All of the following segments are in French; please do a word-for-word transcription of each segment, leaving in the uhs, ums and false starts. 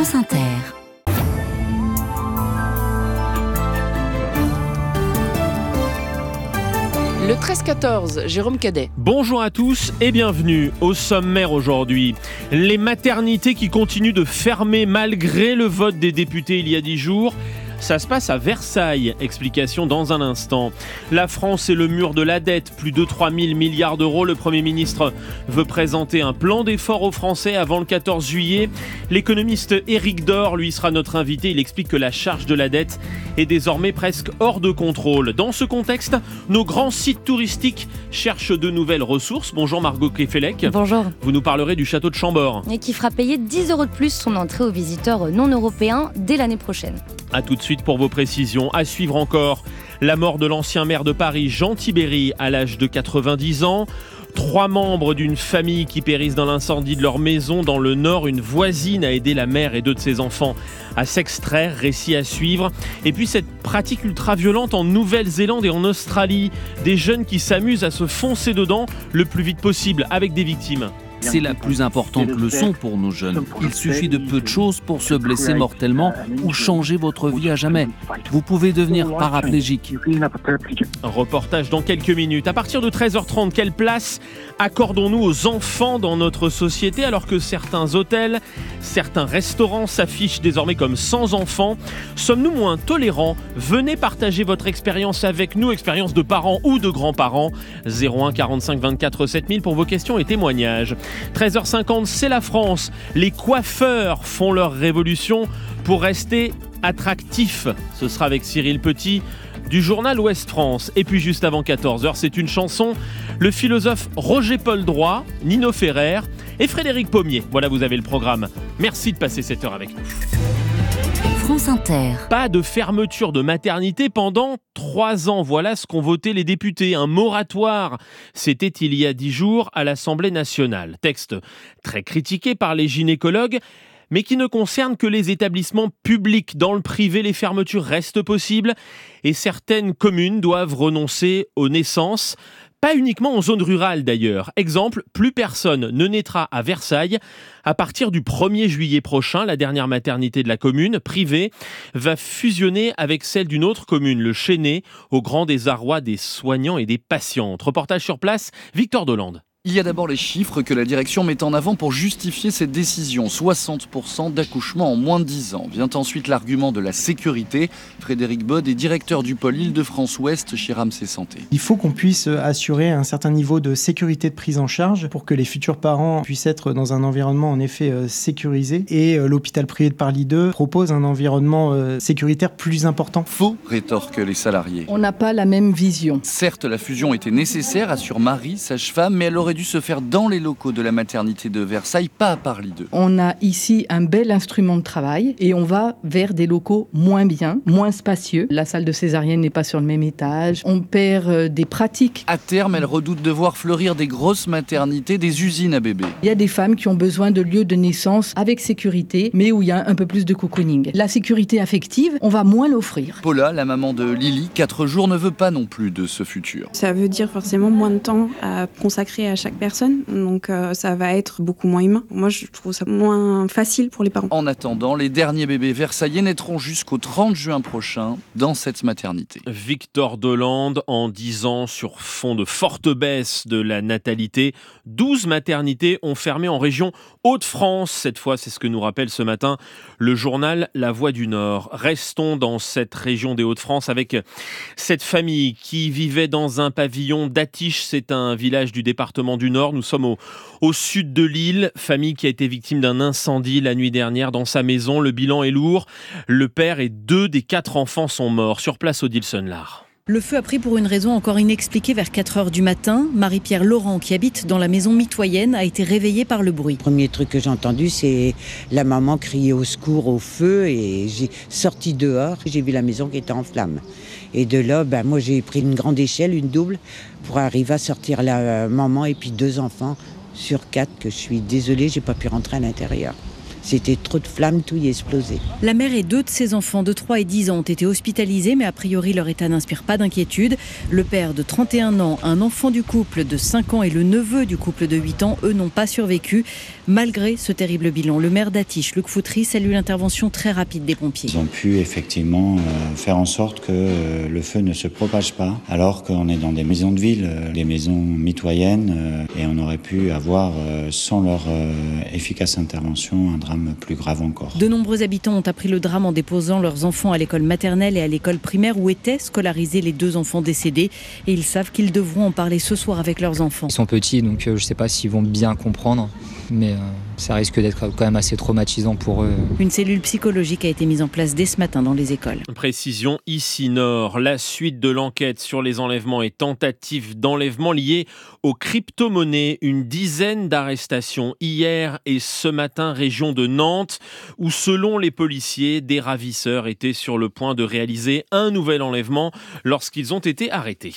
France Inter. Le treize quatorze, Jérôme Cadet. Bonjour à tous et bienvenue au sommaire aujourd'hui. Les maternités qui continuent de fermer malgré le vote des députés il y a dix jours. Ça se passe à Versailles, explication dans un instant. La France et le mur de la dette, plus de trois mille milliards d'euros. Le Premier ministre veut présenter un plan d'effort aux Français avant le quatorze juillet. L'économiste Éric Dor, lui, sera notre invité. Il explique que la charge de la dette est désormais presque hors de contrôle. Dans ce contexte, nos grands sites touristiques cherchent de nouvelles ressources. Bonjour Margot Kefelec. Bonjour. Vous nous parlerez du château de Chambord. Et qui fera payer dix euros de plus son entrée aux visiteurs non européens dès l'année prochaine. A tout de suite pour vos précisions. À suivre encore, la mort de l'ancien maire de Paris, Jean Tibéri, à l'âge de quatre-vingt-dix ans. Trois membres d'une famille qui périssent dans l'incendie de leur maison dans le Nord. Une voisine a aidé la mère et deux de ses enfants à s'extraire. Récit à suivre. Et puis cette pratique ultra-violente en Nouvelle-Zélande et en Australie. Des jeunes qui s'amusent à se foncer dedans le plus vite possible avec des victimes. C'est la plus importante leçon pour nos jeunes. Il suffit de peu de choses pour se blesser mortellement ou changer votre vie à jamais. Vous pouvez devenir paraplégique. Un reportage dans quelques minutes. À partir de treize heures trente, quelle place accordons-nous aux enfants dans notre société alors que certains hôtels, certains restaurants s'affichent désormais comme sans enfants? Sommes-nous moins tolérants? Venez partager votre expérience avec nous, expérience de parents ou de grands-parents. zéro un quarante-cinq vingt-quatre sept mille pour vos questions et témoignages. treize heures cinquante, c'est la France. Les coiffeurs font leur révolution pour rester attractifs. Ce sera avec Cyril Petit du journal Ouest France. Et puis juste avant quatorze heures, c'est une chanson. Le philosophe Roger-Paul Droit, Nino Ferrer et Frédéric Pommier. Voilà, vous avez le programme. Merci de passer cette heure avec nous. France Inter. Pas de fermeture de maternité pendant trois ans. Voilà ce qu'ont voté les députés. Un moratoire. C'était il y a dix jours à l'Assemblée nationale. Texte très critiqué par les gynécologues, mais qui ne concerne que les établissements publics. Dans le privé, les fermetures restent possibles et certaines communes doivent renoncer aux naissances. Pas uniquement en zone rurale d'ailleurs. Exemple, plus personne ne naîtra à Versailles. À partir du premier juillet prochain, la dernière maternité de la commune, privée, va fusionner avec celle d'une autre commune, le Chesnay, au grand désarroi des soignants et des patientes. Reportage sur place, Victor Delande. Il y a d'abord les chiffres que la direction met en avant pour justifier cette décision. soixante pour cent d'accouchements en moins de dix ans. Vient ensuite l'argument de la sécurité. Frédéric Bod est directeur du pôle Île-de-France-Ouest chez Ramsay Santé. Il faut qu'on puisse assurer un certain niveau de sécurité de prise en charge pour que les futurs parents puissent être dans un environnement en effet sécurisé. Et l'hôpital privé de Paris deux propose un environnement sécuritaire plus important. Faux, rétorquent les salariés. On n'a pas la même vision. Certes, la fusion était nécessaire, assure Marie, sage-femme, mais elle aurait dû se faire dans les locaux de la maternité de Versailles, pas à Paris deux. On a ici un bel instrument de travail et on va vers des locaux moins bien, moins spacieux. La salle de césarienne n'est pas sur le même étage. On perd des pratiques. À terme, elle redoute de voir fleurir des grosses maternités, des usines à bébés. Il y a des femmes qui ont besoin de lieux de naissance avec sécurité, mais où il y a un peu plus de cocooning. La sécurité affective, on va moins l'offrir. Paula, la maman de Lily, quatre jours, ne veut pas non plus de ce futur. Ça veut dire forcément moins de temps à consacrer à chaque personne, donc euh, ça va être beaucoup moins humain. Moi, je trouve ça moins facile pour les parents. En attendant, les derniers bébés versaillais naîtront jusqu'au trente juin prochain dans cette maternité. Victor Delande, en dix ans, sur fond de forte baisse de la natalité, douze maternités ont fermé en région Hauts-de-France. Cette fois, c'est ce que nous rappelle ce matin le journal La Voix du Nord. Restons dans cette région des Hauts-de-France avec cette famille qui vivait dans un pavillon d'Attiche. C'est un village du département du Nord. Nous sommes au, au sud de l'île. Famille qui a été victime d'un incendie la nuit dernière dans sa maison. Le bilan est lourd. Le père et deux des quatre enfants sont morts. Sur place, Odile Sunlar. Le feu a pris pour une raison encore inexpliquée vers quatre heures du matin. Marie-Pierre Laurent, qui habite dans la maison mitoyenne, a été réveillée par le bruit. Le premier truc que j'ai entendu, c'est la maman crier au secours, au feu. Et j'ai sorti dehors, j'ai vu la maison qui était en flammes. Et de là, ben, moi j'ai pris une grande échelle, une double, pour arriver à sortir la maman et puis deux enfants sur quatre que je suis désolée, j'ai pas pu rentrer à l'intérieur. C'était trop de flammes, tout y explosait. La mère et deux de ses enfants de trois et dix ans ont été hospitalisés, mais a priori leur état n'inspire pas d'inquiétude. Le père de trente et un ans, un enfant du couple de cinq ans et le neveu du couple de huit ans, eux n'ont pas survécu. Malgré ce terrible bilan, le maire d'Atiche, Luc Foutry, salue l'intervention très rapide des pompiers. Ils ont pu effectivement euh, faire en sorte que euh, le feu ne se propage pas, alors qu'on est dans des maisons de ville, euh, des maisons mitoyennes, euh, et on aurait pu avoir, euh, sans leur euh, efficace intervention, un drame plus grave encore. De nombreux habitants ont appris le drame en déposant leurs enfants à l'école maternelle et à l'école primaire où étaient scolarisés les deux enfants décédés. Et ils savent qu'ils devront en parler ce soir avec leurs enfants. Ils sont petits, donc euh, je ne sais pas s'ils vont bien comprendre, mais euh, ça risque d'être quand même assez traumatisant pour eux. Une cellule psychologique a été mise en place dès ce matin dans les écoles. Précision ici Nord. La suite de l'enquête sur les enlèvements et tentatives d'enlèvement liées aux crypto-monnaies. Une dizaine d'arrestations hier et ce matin, région de Nantes, où selon les policiers, des ravisseurs étaient sur le point de réaliser un nouvel enlèvement lorsqu'ils ont été arrêtés.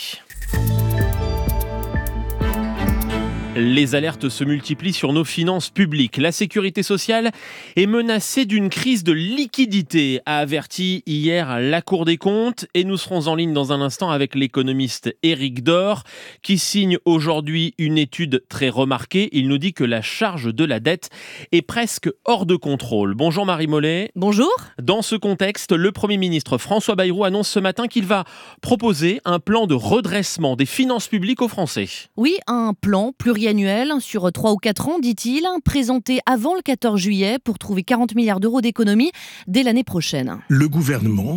Les alertes se multiplient sur nos finances publiques. La sécurité sociale est menacée d'une crise de liquidité, a averti hier la Cour des comptes. Et nous serons en ligne dans un instant avec l'économiste Éric Dor, qui signe aujourd'hui une étude très remarquée. Il nous dit que la charge de la dette est presque hors de contrôle. Bonjour Marie Mollet. Bonjour. Dans ce contexte, le Premier ministre François Bayrou annonce ce matin qu'il va proposer un plan de redressement des finances publiques aux Français. Oui, un plan pluriannuel sur trois ou quatre ans, dit-il, présenté avant le quatorze juillet pour trouver quarante milliards d'euros d'économies dès l'année prochaine. Le gouvernement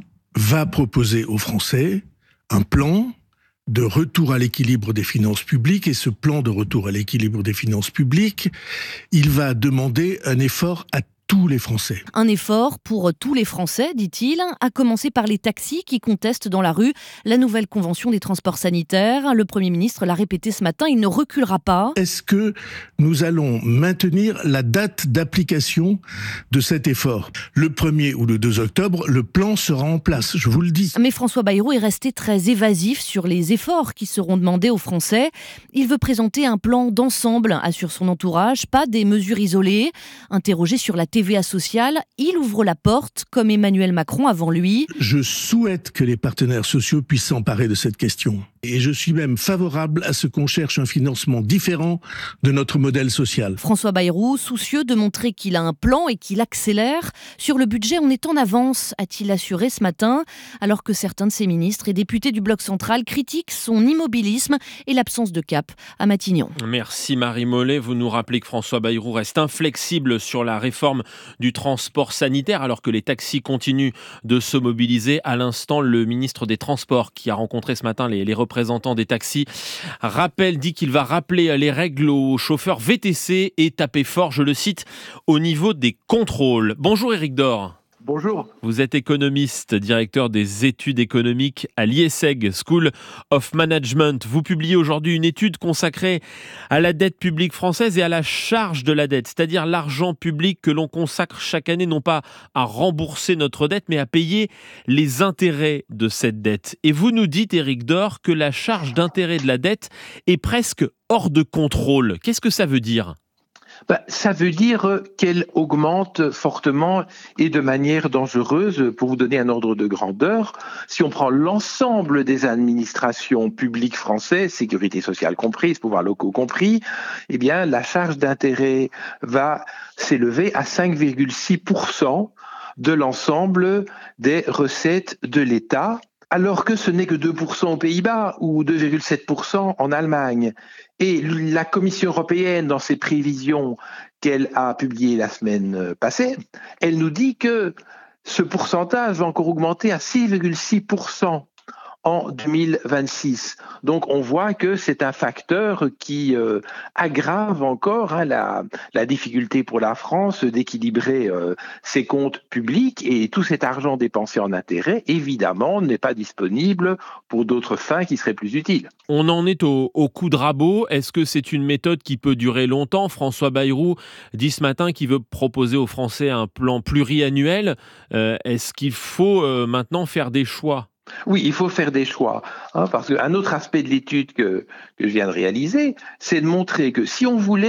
va proposer aux Français un plan de retour à l'équilibre des finances publiques, et ce plan de retour à l'équilibre des finances publiques, il va demander un effort à tous les Français. Un effort pour tous les Français, dit-il, à commencer par les taxis qui contestent dans la rue la nouvelle convention des transports sanitaires. Le Premier ministre l'a répété ce matin, il ne reculera pas. Est-ce que nous allons maintenir la date d'application de cet effort ? Le premier ou le deux octobre, le plan sera en place, je vous le dis. Mais François Bayrou est resté très évasif sur les efforts qui seront demandés aux Français. Il veut présenter un plan d'ensemble, assure son entourage, pas des mesures isolées. Interrogé sur la T V A sociale, il ouvre la porte, comme Emmanuel Macron avant lui. Je souhaite que les partenaires sociaux puissent s'emparer de cette question. Et je suis même favorable à ce qu'on cherche un financement différent de notre modèle social. François Bayrou, soucieux de montrer qu'il a un plan et qu'il accélère. Sur le budget, on est en avance, a-t-il assuré ce matin, alors que certains de ses ministres et députés du Bloc central critiquent son immobilisme et l'absence de cap à Matignon. Merci Marie Mollet. Vous nous rappelez que François Bayrou reste inflexible sur la réforme du transport sanitaire, alors que les taxis continuent de se mobiliser. À l'instant, le ministre des Transports, qui a rencontré ce matin les, les représentants des taxis, rappelle, dit qu'il va rappeler les règles aux chauffeurs V T C et taper fort, je le cite, au niveau des contrôles. Bonjour Éric Dor. Bonjour. Vous êtes économiste, directeur des études économiques à l'I E S E G, School of Management. Vous publiez aujourd'hui une étude consacrée à la dette publique française et à la charge de la dette, c'est-à-dire l'argent public que l'on consacre chaque année, non pas à rembourser notre dette, mais à payer les intérêts de cette dette. Et vous nous dites, Éric Dor, que la charge d'intérêt de la dette est presque hors de contrôle. Qu'est-ce que ça veut dire ? Ben, ça veut dire qu'elle augmente fortement et de manière dangereuse. Pour vous donner un ordre de grandeur, si on prend l'ensemble des administrations publiques françaises, sécurité sociale comprise, pouvoirs locaux compris, eh bien, la charge d'intérêt va s'élever à cinq virgule six pour cent de l'ensemble des recettes de l'État, alors que ce n'est que deux pour cent aux Pays-Bas ou deux virgule sept pour cent en Allemagne. Et la Commission européenne, dans ses prévisions qu'elle a publiées la semaine passée, elle nous dit que ce pourcentage va encore augmenter à six virgule six pour cent en deux mille vingt-six. Donc on voit que c'est un facteur qui euh, aggrave encore hein, la, la difficulté pour la France d'équilibrer euh, ses comptes publics, et tout cet argent dépensé en intérêts, évidemment, n'est pas disponible pour d'autres fins qui seraient plus utiles. On en est au, au coup de rabot. Est-ce que c'est une méthode qui peut durer longtemps ? François Bayrou dit ce matin qu'il veut proposer aux Français un plan pluriannuel. Euh, est-ce qu'il faut euh, maintenant faire des choix ? Oui, il faut faire des choix, hein, parce qu'un autre aspect de l'étude que, que je viens de réaliser, c'est de montrer que si on voulait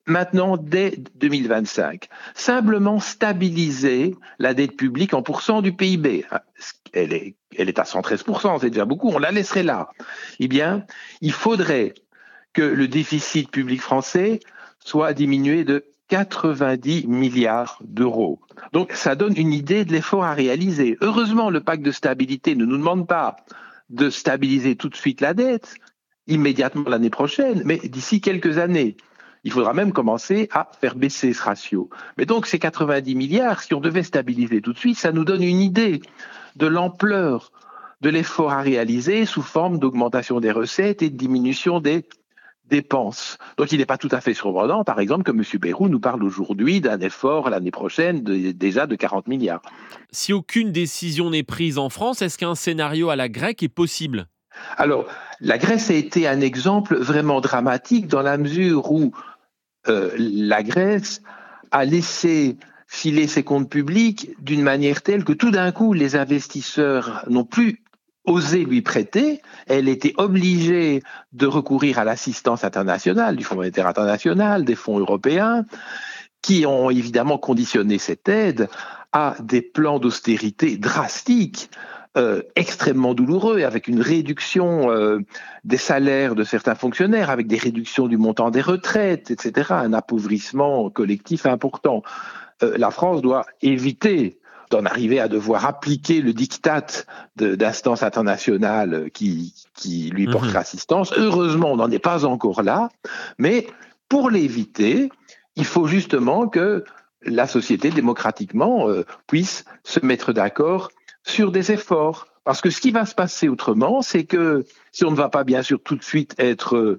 maintenant dès deux mille vingt-cinq. Simplement stabiliser la dette publique en pourcent du P I B. Elle est, elle est à cent treize pour cent, c'est déjà beaucoup, on la laisserait là. Eh bien, il faudrait que le déficit public français soit diminué de quatre-vingt-dix milliards d'euros. Donc, ça donne une idée de l'effort à réaliser. Heureusement, le pacte de stabilité ne nous demande pas de stabiliser tout de suite la dette, immédiatement l'année prochaine, mais d'ici quelques années. Il faudra même commencer à faire baisser ce ratio. Mais donc, ces quatre-vingt-dix milliards, si on devait stabiliser tout de suite, ça nous donne une idée de l'ampleur de l'effort à réaliser sous forme d'augmentation des recettes et de diminution des dépenses. Donc, il n'est pas tout à fait surprenant, par exemple, que M. Bayrou nous parle aujourd'hui d'un effort l'année prochaine de, déjà de quarante milliards. Si aucune décision n'est prise en France, est-ce qu'un scénario à la grecque est possible ? Alors, la Grèce a été un exemple vraiment dramatique dans la mesure où euh, la Grèce a laissé filer ses comptes publics d'une manière telle que tout d'un coup, les investisseurs n'ont plus osé lui prêter. Elle était obligée de recourir à l'assistance internationale, du Fonds monétaire international, des fonds européens, qui ont évidemment conditionné cette aide à des plans d'austérité drastiques, Euh, extrêmement douloureux, avec une réduction euh, des salaires de certains fonctionnaires, avec des réductions du montant des retraites, et cetera, un appauvrissement collectif important. Euh, la France doit éviter d'en arriver à devoir appliquer le diktat de, d'instances internationales qui, qui lui porteraient mmh. assistance. Heureusement, on n'en est pas encore là, mais pour l'éviter, il faut justement que la société, démocratiquement, euh, puisse se mettre d'accord sur des efforts. Parce que ce qui va se passer autrement, c'est que si on ne va pas bien sûr tout de suite être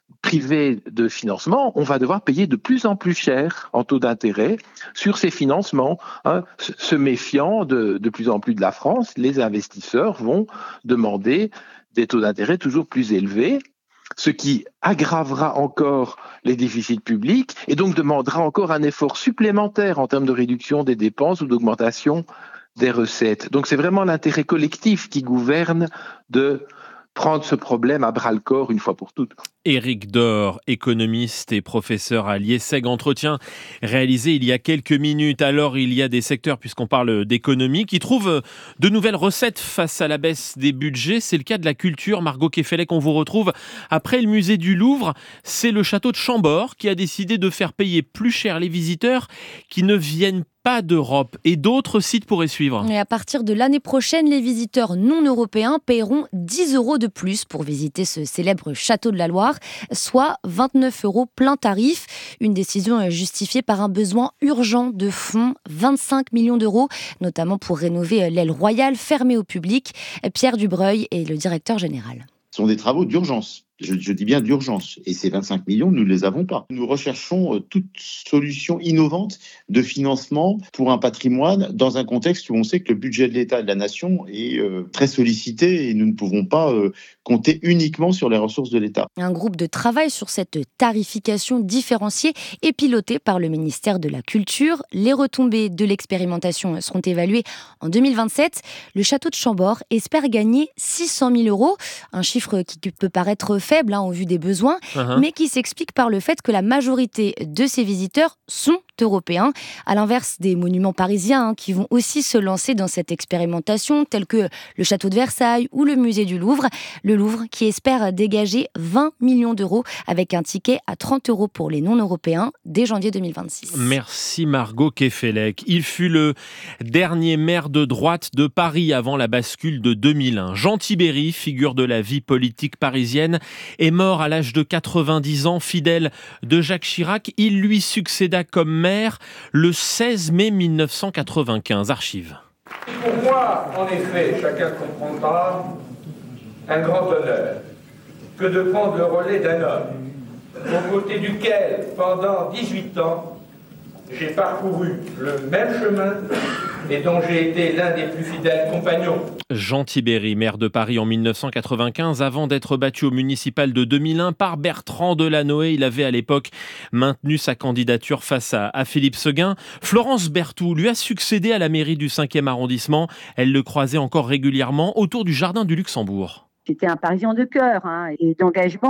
privé de financement, on va devoir payer de plus en plus cher en taux d'intérêt sur ces financements. Hein. Se méfiant de, de plus en plus de la France, les investisseurs vont demander des taux d'intérêt toujours plus élevés, ce qui aggravera encore les déficits publics et donc demandera encore un effort supplémentaire en termes de réduction des dépenses ou d'augmentation des recettes. Donc c'est vraiment l'intérêt collectif qui gouverne de prendre ce problème à bras-le-corps une fois pour toutes. Éric Dor, économiste et professeur à l'IESEG, entretien réalisé il y a quelques minutes. Alors il y a des secteurs, puisqu'on parle d'économie, qui trouvent de nouvelles recettes face à la baisse des budgets. C'est le cas de la culture. Margot Kefelec, on vous retrouve après le musée du Louvre. C'est le château de Chambord qui a décidé de faire payer plus cher les visiteurs qui ne viennent pas d'Europe, et d'autres sites pourraient suivre. Et à partir de l'année prochaine, les visiteurs non européens paieront dix euros de plus pour visiter ce célèbre château de la Loire, soit vingt-neuf euros plein tarif. Une décision justifiée par un besoin urgent de fonds, vingt-cinq millions d'euros, notamment pour rénover l'aile royale fermée au public. Pierre Dubreuil est le directeur général. Ce sont des travaux d'urgence. Je, je dis bien d'urgence. Et ces vingt-cinq millions, nous ne les avons pas. Nous recherchons euh, toute solution innovante de financement pour un patrimoine dans un contexte où on sait que le budget de l'État et de la nation est euh, très sollicité et nous ne pouvons pas euh, compter uniquement sur les ressources de l'État. Un groupe de travail sur cette tarification différenciée est piloté par le ministère de la Culture. Les retombées de l'expérimentation seront évaluées en deux mille vingt-sept. Le château de Chambord espère gagner six cent mille euros, un chiffre qui peut paraître faible hein, au vu des besoins, uh-huh. mais qui s'explique par le fait que la majorité de ces visiteurs sont européens, à l'inverse des monuments parisiens hein, qui vont aussi se lancer dans cette expérimentation, tels que le château de Versailles ou le musée du Louvre. Le Louvre qui espère dégager vingt millions d'euros avec un ticket à trente euros pour les non-européens dès janvier deux mille vingt-six. Merci Margot Kefelec. Il fut le dernier maire de droite de Paris avant la bascule de deux mille un. Jean Tibéri, figure de la vie politique parisienne, est mort à l'âge de quatre-vingt-dix ans, fidèle de Jacques Chirac. Il lui succéda comme maire le seize mai mille neuf cent quatre-vingt-quinze. Archives. Pour moi, en effet, chacun comprendra, un grand honneur que de prendre le relais d'un homme aux côtés duquel, pendant dix-huit ans, j'ai parcouru le même chemin et dont j'ai été l'un des plus fidèles compagnons. Jean Tibéri, maire de Paris en mille neuf cent quatre-vingt-quinze, avant d'être battu au municipal de deux mille un par Bertrand Delanoë. Il avait à l'époque maintenu sa candidature face à, à Philippe Séguin. Florence Berthoud lui a succédé à la mairie du cinquième arrondissement. Elle le croisait encore régulièrement autour du jardin du Luxembourg. C'était un Parisien de cœur hein, et d'engagement.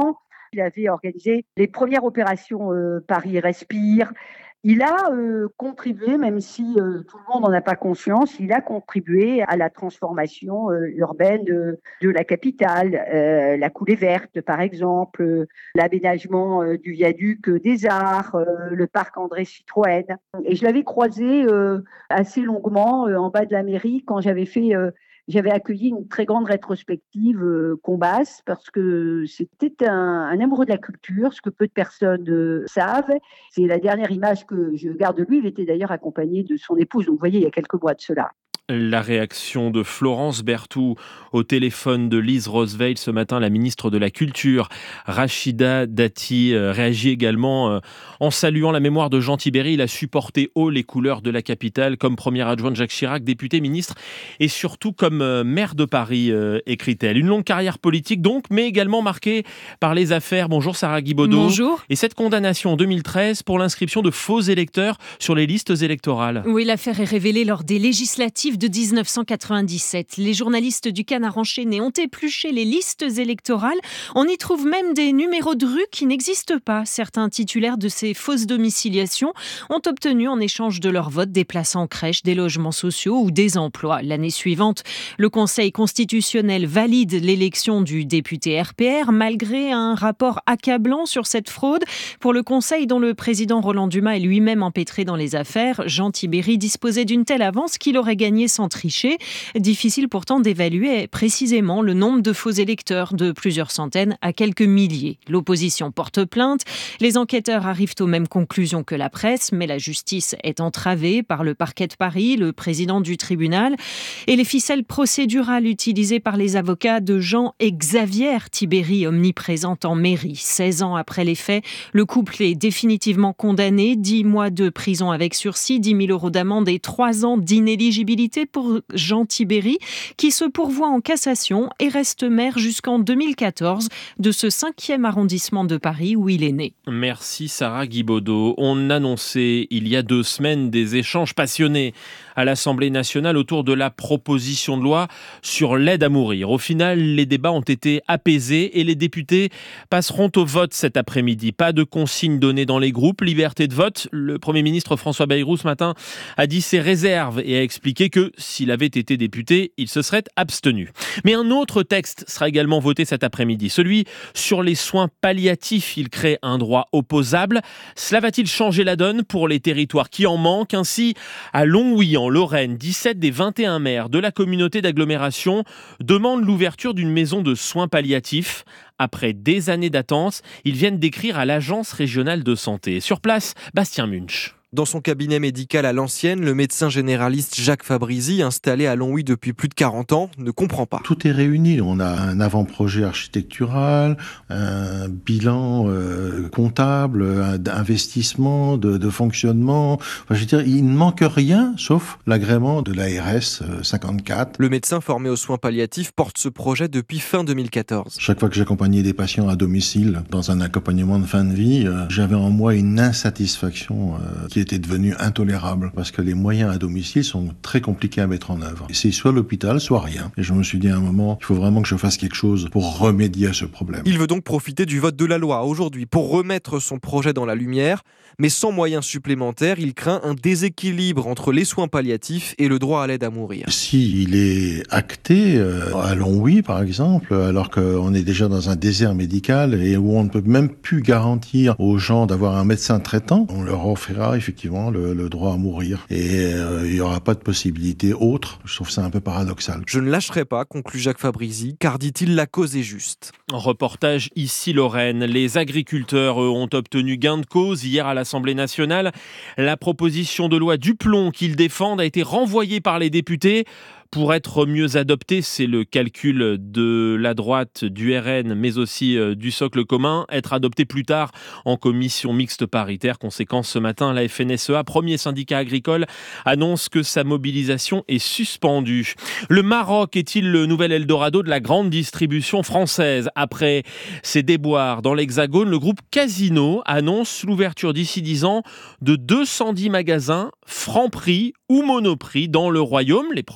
Il avait organisé les premières opérations euh, Paris Respire. Il a euh, contribué, même si euh, tout le monde n'en a pas conscience, il a contribué à la transformation euh, urbaine de, de la capitale, euh, la coulée verte par exemple, euh, l'aménagement euh, du viaduc des Arts, euh, le parc André Citroën. Et je l'avais croisé euh, assez longuement euh, en bas de la mairie quand j'avais fait... Euh, J'avais accueilli une très grande rétrospective euh, Combas parce que c'était un, un amoureux de la culture, ce que peu de personnes euh, savent. C'est la dernière image que je garde de lui. Il était d'ailleurs accompagné de son épouse, donc vous voyez, il y a quelques mois de cela. La réaction de Florence Berthoud au téléphone de Lise Roosevelt ce matin, la ministre de la Culture, Rachida Dati, euh, réagit également euh, en saluant la mémoire de Jean Tibéri. Il a supporté haut les couleurs de la capitale comme première adjointe de Jacques Chirac, député, ministre et surtout comme euh, maire de Paris, euh, écrit-elle. Une longue carrière politique donc, mais également marquée par les affaires. Bonjour Sarah Guibaudot. Bonjour. Et cette condamnation en deux mille treize pour l'inscription de faux électeurs sur les listes électorales. Oui, l'affaire est révélée lors des législatives de dix-neuf cent quatre-vingt-dix-sept. Les journalistes du Canard enchaîné ont épluché les listes électorales. On y trouve même des numéros de rue qui n'existent pas. Certains titulaires de ces fausses domiciliations ont obtenu en échange de leur vote des places en crèche, des logements sociaux ou des emplois. L'année suivante, le Conseil constitutionnel valide l'élection du député R P R malgré un rapport accablant sur cette fraude. Pour le Conseil, dont le président Roland Dumas est lui-même empêtré dans les affaires, Jean Tibéri disposait d'une telle avance qu'il aurait gagné sans tricher. Difficile pourtant d'évaluer précisément le nombre de faux électeurs, de plusieurs centaines à quelques milliers. L'opposition porte plainte. Les enquêteurs arrivent aux mêmes conclusions que la presse, mais la justice est entravée par le parquet de Paris, le président du tribunal, et les ficelles procédurales utilisées par les avocats de Jean et Xavier Tibéri, omniprésents en mairie. seize ans après les faits, le couple est définitivement condamné. dix mois de prison avec sursis, dix mille euros d'amende et trois ans d'inéligibilité pour Jean Tibéri, qui se pourvoit en cassation et reste maire jusqu'en deux mille quatorze de ce cinquième arrondissement de Paris où il est né. Merci Sarah Guibaudot. On annonçait il y a deux semaines des échanges passionnés à l'Assemblée nationale autour de la proposition de loi sur l'aide à mourir. Au final, les débats ont été apaisés et les députés passeront au vote cet après-midi. Pas de consignes données dans les groupes, liberté de vote. Le Premier ministre François Bayrou ce matin a dit ses réserves et a expliqué que s'il avait été député, il se serait abstenu. Mais un autre texte sera également voté cet après-midi, celui sur les soins palliatifs. Il crée un droit opposable. Cela va-t-il changer la donne pour les territoires qui en manquent? Ainsi, à Longwy, en Lorraine, dix-sept des vingt et un maires de la communauté d'agglomération demandent l'ouverture d'une maison de soins palliatifs. Après des années d'attente, ils viennent d'écrire à l'Agence régionale de santé. Sur place, Bastien Munch. Dans son cabinet médical à l'ancienne, le médecin généraliste Jacques Fabrizi, installé à Longwy depuis plus de quarante ans, ne comprend pas. Tout est réuni. On a un avant-projet architectural, un bilan euh, comptable, d'investissement, de, de fonctionnement. Enfin, je veux dire, il ne manque rien, sauf l'agrément de l'A R S cinquante-quatre. Le médecin formé aux soins palliatifs porte ce projet depuis fin deux mille quatorze. Chaque fois que j'accompagnais des patients à domicile, dans un accompagnement de fin de vie, euh, j'avais en moi une insatisfaction euh, qui était devenu intolérable parce que les moyens à domicile sont très compliqués à mettre en œuvre. Et c'est soit l'hôpital, soit rien. Et je me suis dit à un moment, il faut vraiment que je fasse quelque chose pour remédier à ce problème. Il veut donc profiter du vote de la loi aujourd'hui pour remettre son projet dans la lumière, mais sans moyens supplémentaires, il craint un déséquilibre entre les soins palliatifs et le droit à l'aide à mourir. Si il est acté euh, à Longwy par exemple, alors qu'on est déjà dans un désert médical et où on ne peut même plus garantir aux gens d'avoir un médecin traitant, on leur offrira effectivement Le, le droit à mourir. Et euh, il n'y aura pas de possibilité autre. Je trouve ça un peu paradoxal. Je ne lâcherai pas, conclut Jacques Fabrizi, car dit-il, la cause est juste. En reportage ici Lorraine, les agriculteurs eux, ont obtenu gain de cause hier à l'Assemblée nationale. La proposition de loi Duplon qu'ils défendent a été renvoyée par les députés. Pour être mieux adopté, c'est le calcul de la droite, du R N, mais aussi du socle commun, être adopté plus tard en commission mixte paritaire. Conséquence, ce matin, la F N S E A, premier syndicat agricole, annonce que sa mobilisation est suspendue. Le Maroc est-il le nouvel Eldorado de la grande distribution française? Après ses déboires dans l'Hexagone, le groupe Casino annonce l'ouverture d'ici dix ans de deux cent dix magasins Franprix ou Monoprix dans le royaume. Les premiers ouverts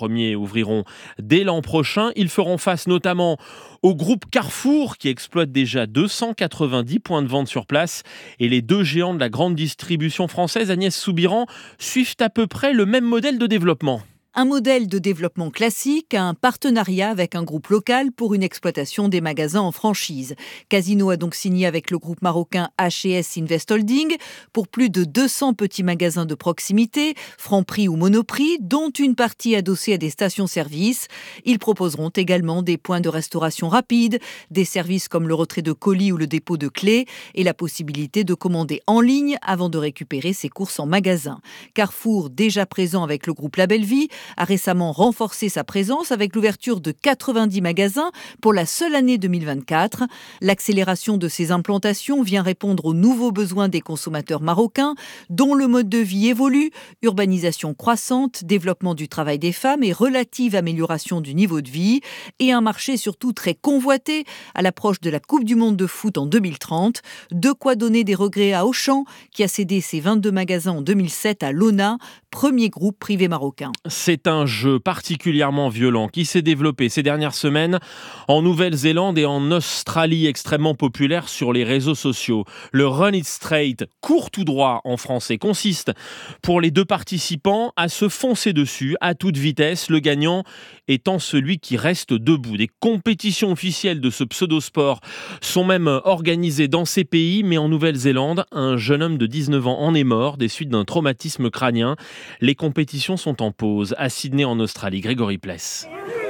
ouvriront dès l'an prochain. Ils feront face notamment au groupe Carrefour qui exploite déjà deux cent quatre-vingt-dix points de vente sur place. Et les deux géants de la grande distribution française, Agnès Soubiran, suivent à peu près le même modèle de développement. Un modèle de développement classique, un partenariat avec un groupe local pour une exploitation des magasins en franchise. Casino a donc signé avec le groupe marocain H et S Invest Holding pour plus de deux cents petits magasins de proximité, Franprix ou Monoprix, dont une partie adossée à des stations-service. Ils proposeront également des points de restauration rapide, des services comme le retrait de colis ou le dépôt de clés et la possibilité de commander en ligne avant de récupérer ses courses en magasin. Carrefour, déjà présent avec le groupe La Belle Vie, a récemment renforcé sa présence avec l'ouverture de quatre-vingt-dix magasins pour la seule année deux mille vingt-quatre. L'accélération de ces implantations vient répondre aux nouveaux besoins des consommateurs marocains, dont le mode de vie évolue, urbanisation croissante, développement du travail des femmes et relative amélioration du niveau de vie, et un marché surtout très convoité à l'approche de la Coupe du Monde de foot en deux mille trente. De quoi donner des regrets à Auchan, qui a cédé ses vingt-deux magasins en deux mille sept à l'Ona, premier groupe privé marocain. C'est un jeu particulièrement violent qui s'est développé ces dernières semaines en Nouvelle-Zélande et en Australie, extrêmement populaire sur les réseaux sociaux. Le Run It Straight, court tout droit en français, consiste pour les deux participants à se foncer dessus à toute vitesse, le gagnant étant celui qui reste debout. Des compétitions officielles de ce pseudo-sport sont même organisées dans ces pays, mais en Nouvelle-Zélande, un jeune homme de dix-neuf ans en est mort des suites d'un traumatisme crânien. Les compétitions sont en pause à Sydney en Australie. Grégory Pless.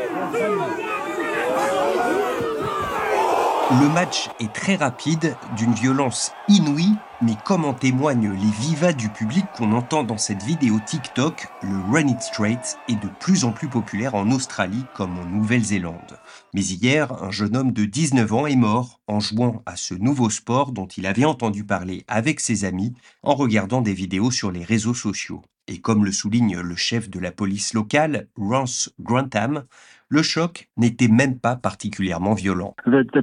Le match est très rapide, d'une violence inouïe, mais comme en témoignent les vivas du public qu'on entend dans cette vidéo TikTok, le Run It Straight est de plus en plus populaire en Australie comme en Nouvelle-Zélande. Mais hier, un jeune homme de dix-neuf ans est mort en jouant à ce nouveau sport dont il avait entendu parler avec ses amis en regardant des vidéos sur les réseaux sociaux. Et comme le souligne le chef de la police locale, Rance Grantham, le choc n'était même pas particulièrement violent.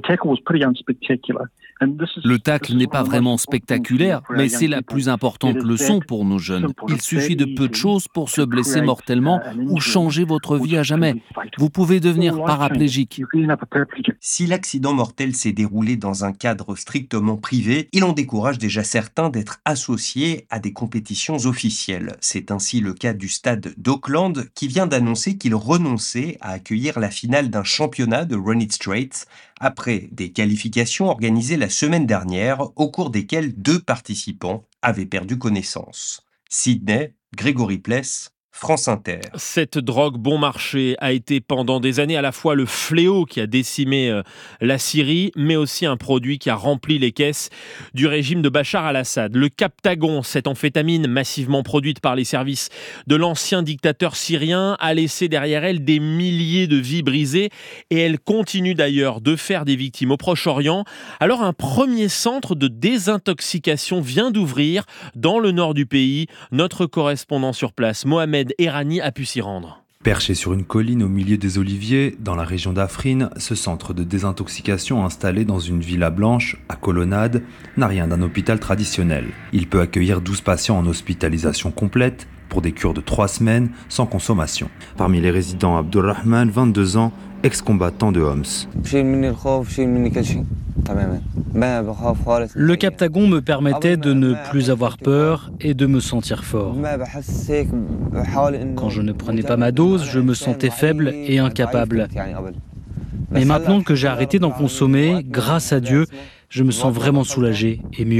Le tacle n'est pas vraiment spectaculaire, mais c'est la plus importante leçon pour nos jeunes. Il suffit de peu de choses pour se blesser mortellement ou changer votre vie à jamais. Vous pouvez devenir paraplégique. Si l'accident mortel s'est déroulé dans un cadre strictement privé, il en décourage déjà certains d'être associés à des compétitions officielles. C'est ainsi le cas du stade d'Auckland qui vient d'annoncer qu'il renonçait à accueillir la finale d'un championnat de Run It Straight après des qualifications organisées la semaine dernière au cours desquelles deux participants avaient perdu connaissance. Sydney, Grégory Pless, France Inter. Cette drogue bon marché a été pendant des années à la fois le fléau qui a décimé euh, la Syrie, mais aussi un produit qui a rempli les caisses du régime de Bachar al-Assad. Le Captagon, cette amphétamine massivement produite par les services de l'ancien dictateur syrien, a laissé derrière elle des milliers de vies brisées et elle continue d'ailleurs de faire des victimes au Proche-Orient. Alors un premier centre de désintoxication vient d'ouvrir dans le nord du pays. Notre correspondant sur place, Mohamed Errani, a pu s'y rendre. Perché sur une colline au milieu des oliviers, dans la région d'Afrine, ce centre de désintoxication installé dans une villa blanche, à colonnade, n'a rien d'un hôpital traditionnel. Il peut accueillir douze patients en hospitalisation complète, pour des cures de trois semaines, sans consommation. Parmi les résidents, Abdulrahman, vingt-deux ans, ex-combattant de Homs. Le Captagon me permettait de ne plus avoir peur et de me sentir fort. Quand je ne prenais pas ma dose, je me sentais faible et incapable. Mais maintenant que j'ai arrêté d'en consommer, grâce à Dieu, je me sens vraiment soulagé et mieux.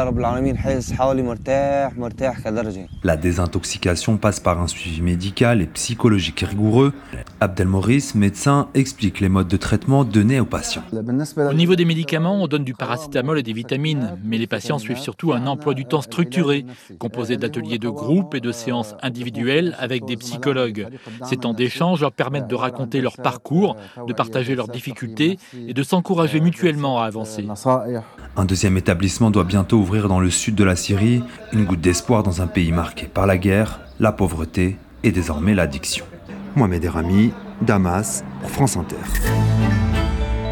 La désintoxication passe par un suivi médical et psychologique rigoureux. Abdel Maurice, médecin, explique les modes de traitement donnés aux patients. Au niveau des médicaments, on donne du paracétamol et des vitamines, mais les patients suivent surtout un emploi du temps structuré, composé d'ateliers de groupe et de séances individuelles avec des psychologues. Ces temps d'échange leur permettent de raconter leur parcours, de partager leurs difficultés et de s'encourager mutuellement à avancer. Un deuxième établissement doit bientôt ouvrir dans le sud de la Syrie, une goutte d'espoir dans un pays marqué par la guerre, la pauvreté et désormais l'addiction. Mohamed Errami, Damas, pour France Inter.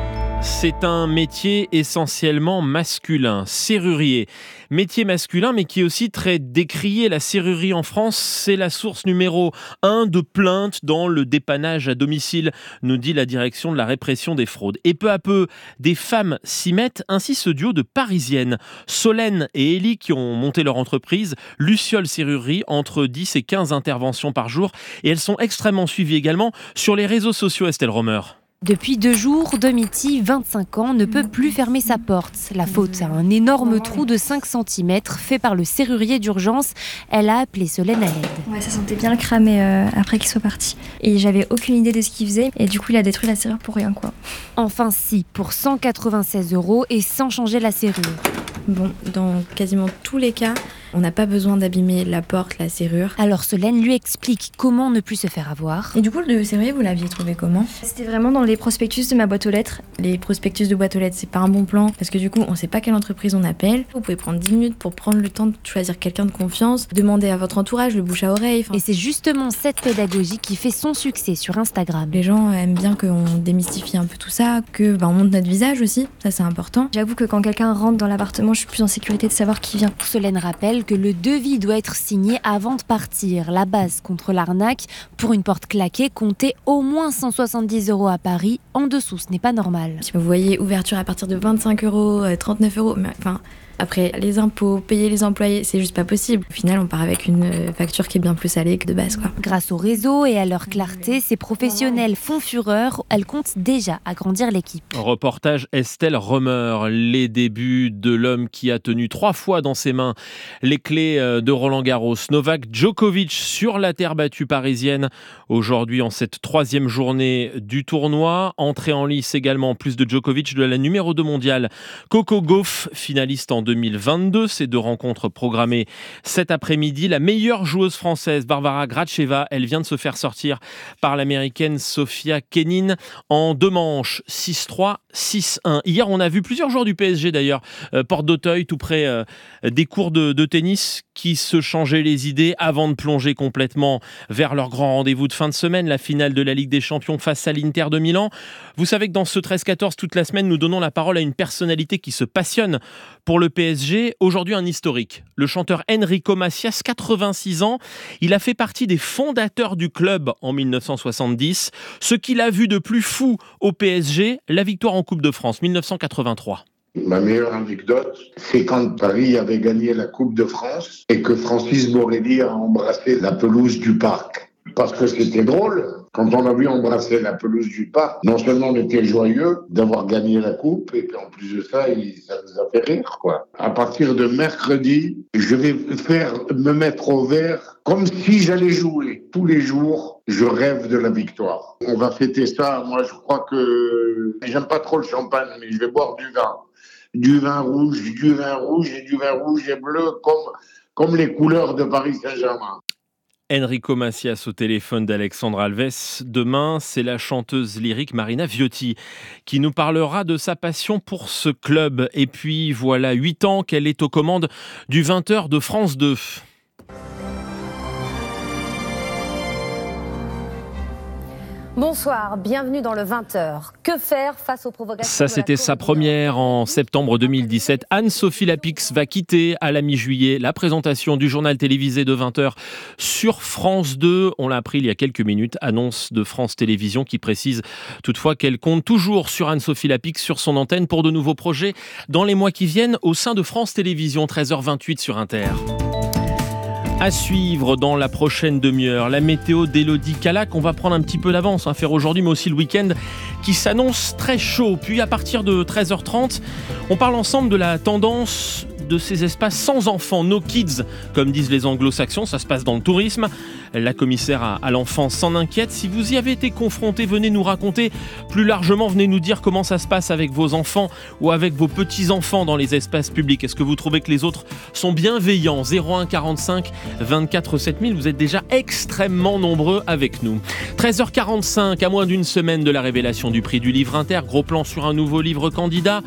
C'est un métier essentiellement masculin, serrurier. Métier masculin mais qui est aussi très décrié. La serrurerie en France, c'est la source numéro un de plaintes dans le dépannage à domicile, nous dit la direction de la répression des fraudes. Et peu à peu, des femmes s'y mettent, ainsi ce duo de Parisiennes, Solène et Élie, qui ont monté leur entreprise, Luciole Serrurerie, entre dix et quinze interventions par jour. Et elles sont extrêmement suivies également sur les réseaux sociaux, Estelle Romer. Depuis deux jours, Domiti, vingt-cinq ans, ne peut plus fermer sa porte. La faute à un énorme trou de cinq centimètres fait par le serrurier d'urgence. Elle a appelé Solène à l'aide. Ouais, ça sentait bien le cramé euh, après qu'il soit parti. Et j'avais aucune idée de ce qu'il faisait. Et du coup, il a détruit la serrure pour rien, quoi. Enfin si, pour cent quatre-vingt-seize euros et sans changer la serrure. Bon, dans quasiment tous les cas, on n'a pas besoin d'abîmer la porte, la serrure. Alors Solène lui explique comment ne plus se faire avoir. Et du coup, le serrurier, vous l'aviez trouvé comment ? C'était vraiment dans les prospectus de ma boîte aux lettres. Les prospectus de boîte aux lettres, c'est pas un bon plan parce que du coup, on sait pas quelle entreprise on appelle. Vous pouvez prendre dix minutes pour prendre le temps de choisir quelqu'un de confiance, demander à votre entourage, le bouche à oreille. Et c'est justement cette pédagogie qui fait son succès sur Instagram. Les gens aiment bien qu'on démystifie un peu tout ça, que bah, on montre notre visage aussi, ça c'est important. J'avoue que quand quelqu'un rentre dans l'appartement, je suis plus en sécurité de savoir qui vient. Solène rappelle que le devis doit être signé avant de partir. La base contre l'arnaque, pour une porte claquée, comptez au moins cent soixante-dix euros à Paris. En dessous, ce n'est pas normal. Si vous voyez ouverture à partir de vingt-cinq euros, trente-neuf euros, mais enfin... Après, les impôts, payer les employés, c'est juste pas possible. Au final, on part avec une facture qui est bien plus salée que de base, quoi. Grâce au réseau et à leur clarté, ces professionnels font fureur. Elles comptent déjà agrandir l'équipe. Reportage Estelle Romer. Les débuts de l'homme qui a tenu trois fois dans ses mains les clés de Roland-Garros. Novak Djokovic sur la terre battue parisienne. Aujourd'hui, en cette troisième journée du tournoi. Entrée en lice également, plus de Djokovic, de la numéro deux mondiale. Coco Gauff, finaliste en deux mille vingt-deux, ces deux rencontres programmées cet après-midi. La meilleure joueuse française, Barbara Gracheva, elle vient de se faire sortir par l'américaine Sofia Kenin en deux manches, six trois, six un. Hier, on a vu plusieurs joueurs du P S G d'ailleurs, euh, porte d'Auteuil, tout près euh, des cours de, de tennis, qui se changeaient les idées avant de plonger complètement vers leur grand rendez-vous de fin de semaine, la finale de la Ligue des Champions face à l'Inter de Milan. Vous savez que dans ce treize quatorze, toute la semaine, nous donnons la parole à une personnalité qui se passionne pour le P S G. Aujourd'hui, un historique. Le chanteur Enrico Macias, quatre-vingt-six ans. Il a fait partie des fondateurs du club en mille neuf cent soixante-dix. Ce qu'il a vu de plus fou au P S G, la victoire en Coupe de France, mille neuf cent quatre-vingt-trois. Ma meilleure anecdote, c'est quand Paris avait gagné la Coupe de France et que Francis Borrelli a embrassé la pelouse du parc. Parce que c'était drôle, quand on a vu embrasser la pelouse du parc, non seulement on était joyeux d'avoir gagné la coupe, et puis en plus de ça, il, ça nous a fait rire, quoi. À partir de mercredi, je vais faire me mettre au vert comme si j'allais jouer. Tous les jours, je rêve de la victoire. On va fêter ça. Moi, je crois que j'aime pas trop le champagne, mais je vais boire du vin. Du vin rouge, du vin rouge et du vin rouge et bleu comme, comme les couleurs de Paris Saint-Germain. Enrico Macias au téléphone d'Alexandre Alves. Demain, c'est la chanteuse lyrique Marina Viotti qui nous parlera de sa passion pour ce club. Et puis voilà huit ans qu'elle est aux commandes du vingt heures de France deux. Bonsoir, bienvenue dans le vingt heures. Que faire face aux provocations? Ça, c'était sa première en septembre deux mille dix-sept. Anne-Sophie Lapix va quitter à la mi-juillet la présentation du journal télévisé de vingt heures sur France deux. On l'a appris il y a quelques minutes. Annonce de France Télévisions qui précise toutefois qu'elle compte toujours sur Anne-Sophie Lapix sur son antenne pour de nouveaux projets dans les mois qui viennent au sein de France Télévisions, treize heures vingt-huit sur Inter. À suivre dans la prochaine demi-heure, la météo d'Élodie Calac. On va prendre un petit peu d'avance, hein, faire aujourd'hui, mais aussi le week-end qui s'annonce très chaud. Puis à partir de treize heures trente, on parle ensemble de la tendance de ces espaces sans enfants, no kids, comme disent les anglo-saxons. Ça se passe dans le tourisme. La commissaire à, à l'enfance s'en inquiète. Si vous y avez été confronté, venez nous raconter. Plus largement, venez nous dire comment ça se passe avec vos enfants ou avec vos petits-enfants dans les espaces publics. Est-ce que vous trouvez que les autres sont bienveillants? zéro un quarante-cinq vingt-quatre sept mille, vous êtes déjà extrêmement nombreux avec nous. treize heures quarante-cinq, à moins d'une semaine de la révélation du prix du livre Inter. Gros plan sur un nouveau livre candidat.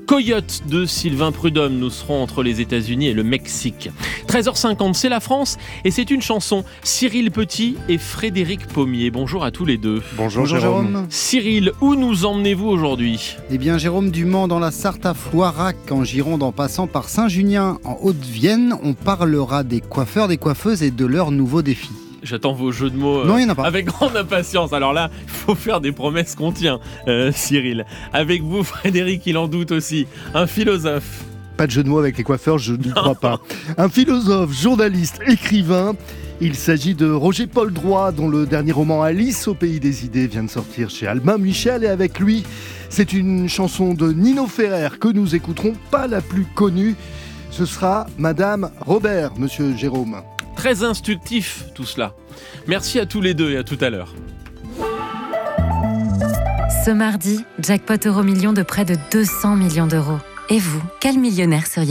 Coyote de Sylvain Prudhomme. Nous serons entre les États-Unis et le Mexique. treize heures cinquante, c'est la France et c'est une chanson. Cyril Petit et Frédéric Pommier. Bonjour à tous les deux. Bonjour, Bonjour Jérôme. Jérôme. Cyril, où nous emmenez-vous aujourd'hui ? Eh bien Jérôme, du Mans dans la Sarthe à Floirac, en Gironde en passant par Saint-Junien en Haute-Vienne, on parlera des coiffeurs, des coiffeuses et de leurs nouveaux défis. J'attends vos jeux de mots euh, non, il n'y en a pas. Avec grande impatience. Alors là, il faut faire des promesses qu'on tient, euh, Cyril. Avec vous, Frédéric, il en doute aussi. Un philosophe. Pas de jeu de mots avec les coiffeurs, je n'y crois pas. Un philosophe, journaliste, écrivain. Il s'agit de Roger-Paul Droit, dont le dernier roman Alice au pays des idées vient de sortir chez Albin Michel. Et avec lui, c'est une chanson de Nino Ferrer que nous écouterons, pas la plus connue. Ce sera Madame Robert, Monsieur Jérôme. Très instructif tout cela. Merci à tous les deux et à tout à l'heure. Ce mardi, jackpot Euromillions de près de deux cents millions d'euros. Et vous, quel millionnaire seriez-vous ?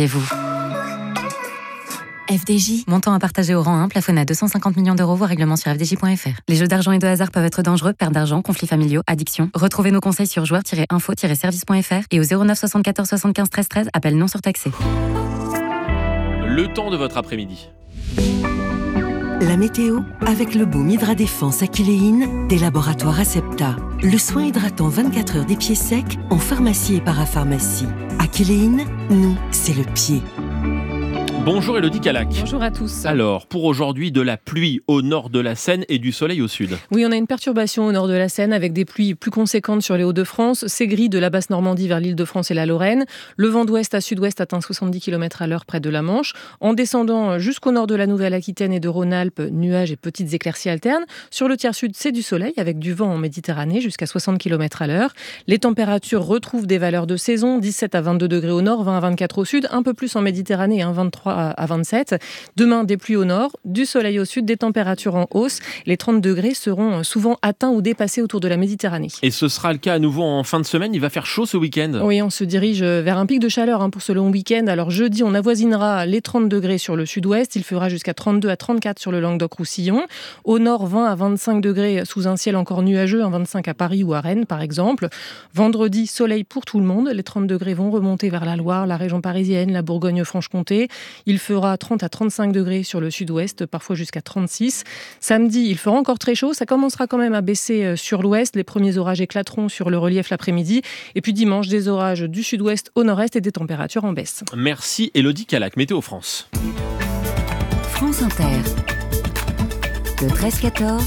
F D J, montant à partager au rang un, plafonné à deux cent cinquante millions d'euros, voire règlement sur f d j point f r. Les jeux d'argent et de hasard peuvent être dangereux, perte d'argent, conflits familiaux, addiction. Retrouvez nos conseils sur joueurs tiret info tiret service point f r et au zéro neuf soixante-quatorze soixante-quinze treize treize, appel non surtaxé. Le temps de votre après-midi. La météo avec le baume Hydra Défense Aquiléine des laboratoires Acepta. Le soin hydratant vingt-quatre heures des pieds secs en pharmacie et parapharmacie. Aquiléine, nous, c'est le pied. Bonjour Élodie Calac. Bonjour à tous. Alors, pour aujourd'hui, de la pluie au nord de la Seine et du soleil au sud. Oui, on a une perturbation au nord de la Seine avec des pluies plus conséquentes sur les Hauts-de-France. C'est gris de la Basse-Normandie vers l'Île-de-France et la Lorraine. Le vent d'ouest à sud-ouest atteint soixante-dix kilomètres à l'heure près de la Manche. En descendant jusqu'au nord de la Nouvelle-Aquitaine et de Rhône-Alpes, nuages et petites éclaircies alternes. Sur le tiers sud, c'est du soleil avec du vent en Méditerranée jusqu'à soixante kilomètres à l'heure. Les températures retrouvent des valeurs de saison, dix-sept à vingt-deux degrés au nord, vingt à vingt-quatre au sud, un peu plus en Méditerranée, hein, vingt-trois à vingt-sept. Demain, des pluies au nord, du soleil au sud, des températures en hausse. Les trente degrés seront souvent atteints ou dépassés autour de la Méditerranée. Et ce sera le cas à nouveau en fin de semaine. Il va faire chaud ce week-end. Oui, on se dirige vers un pic de chaleur hein, pour ce long week-end. Alors jeudi, on avoisinera les trente degrés sur le sud-ouest. Il fera jusqu'à trente-deux à trente-quatre sur le Languedoc-Roussillon. Au nord, vingt à vingt-cinq degrés sous un ciel encore nuageux, hein, vingt-cinq à Paris ou à Rennes par exemple. Vendredi, soleil pour tout le monde. Les trente degrés vont remonter vers la Loire, la région parisienne, la Bourgogne-Franche-Comté. Il fera trente à trente-cinq degrés sur le sud-ouest, parfois jusqu'à trente-six. Samedi, il fera encore très chaud. Ça commencera quand même à baisser sur l'ouest. Les premiers orages éclateront sur le relief l'après-midi. Et puis dimanche, des orages du sud-ouest au nord-est et des températures en baisse. Merci Élodie Calac. Météo France. France Inter. Le treize quatorze.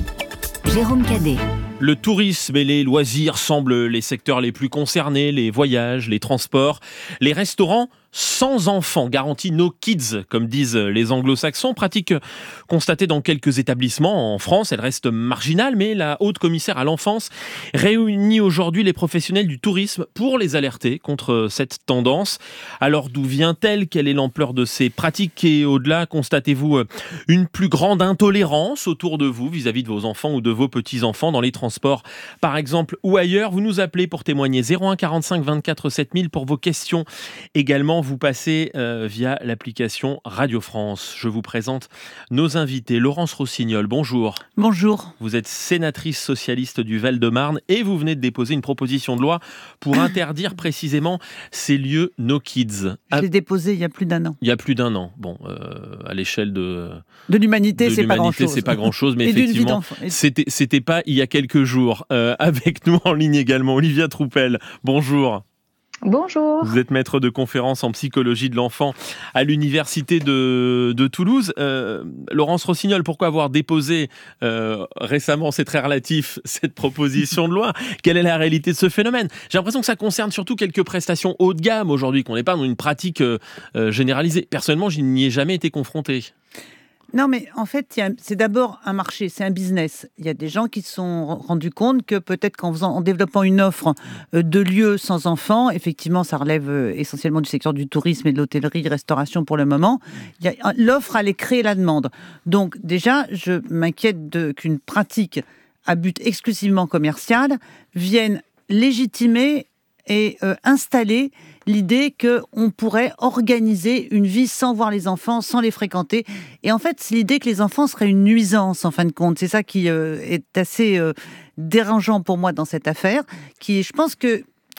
Jérôme Cadet. Le tourisme et les loisirs semblent les secteurs les plus concernés, les voyages, les transports, les restaurants sans enfants, garantie no kids, comme disent les anglo-saxons, pratique constatée dans quelques établissements en France. Elle reste marginale, mais la haute commissaire à l'enfance réunit aujourd'hui les professionnels du tourisme pour les alerter contre cette tendance. Alors d'où vient-elle ? Quelle est l'ampleur de ces pratiques ? Et au-delà, constatez-vous une plus grande intolérance autour de vous vis-à-vis de vos enfants ou de vos petits-enfants dans les transports, par exemple, ou ailleurs? Vous nous appelez pour témoigner zéro un quarante-cinq vingt-quatre sept mille pour vos questions. Également, vous passez euh, via l'application Radio France. Je vous présente nos invités. Laurence Rossignol, bonjour. Bonjour. Vous êtes sénatrice socialiste du Val-de-Marne et vous venez de déposer une proposition de loi pour interdire précisément ces lieux no kids. Je l'ai déposé il y a plus d'un an. Il y a plus d'un an. Bon, euh, à l'échelle de... De l'humanité, de c'est l'humanité, pas grand-chose. c'est pas grand-chose, mais effectivement, c'était, c'était pas il y a quelques jours. Euh, avec nous en ligne également, Olivia Troupel. Bonjour. Bonjour. Vous êtes maître de conférences en psychologie de l'enfant à l'université de, de Toulouse. Euh, Laurence Rossignol, pourquoi avoir déposé euh, récemment, c'est très relatif, cette proposition de loi? Quelle est la réalité de ce phénomène? J'ai l'impression que ça concerne surtout quelques prestations haut de gamme aujourd'hui, qu'on n'est pas dans une pratique euh, généralisée. Personnellement, je n'y ai jamais été confronté. Non, mais en fait, c'est d'abord un marché, c'est un business. Il y a des gens qui se sont rendus compte que peut-être qu'en faisant, en développant une offre de lieux sans enfants, effectivement, ça relève essentiellement du secteur du tourisme et de l'hôtellerie, restauration pour le moment. Il y a, l'offre allait créer la demande. Donc déjà, je m'inquiète de, qu'une pratique à but exclusivement commercial vienne légitimer et euh, installer l'idée qu'on pourrait organiser une vie sans voir les enfants, sans les fréquenter. Et en fait, c'est l'idée que les enfants seraient une nuisance, en fin de compte. C'est ça qui euh, est assez euh, dérangeant pour moi dans cette affaire. Qui, je pense que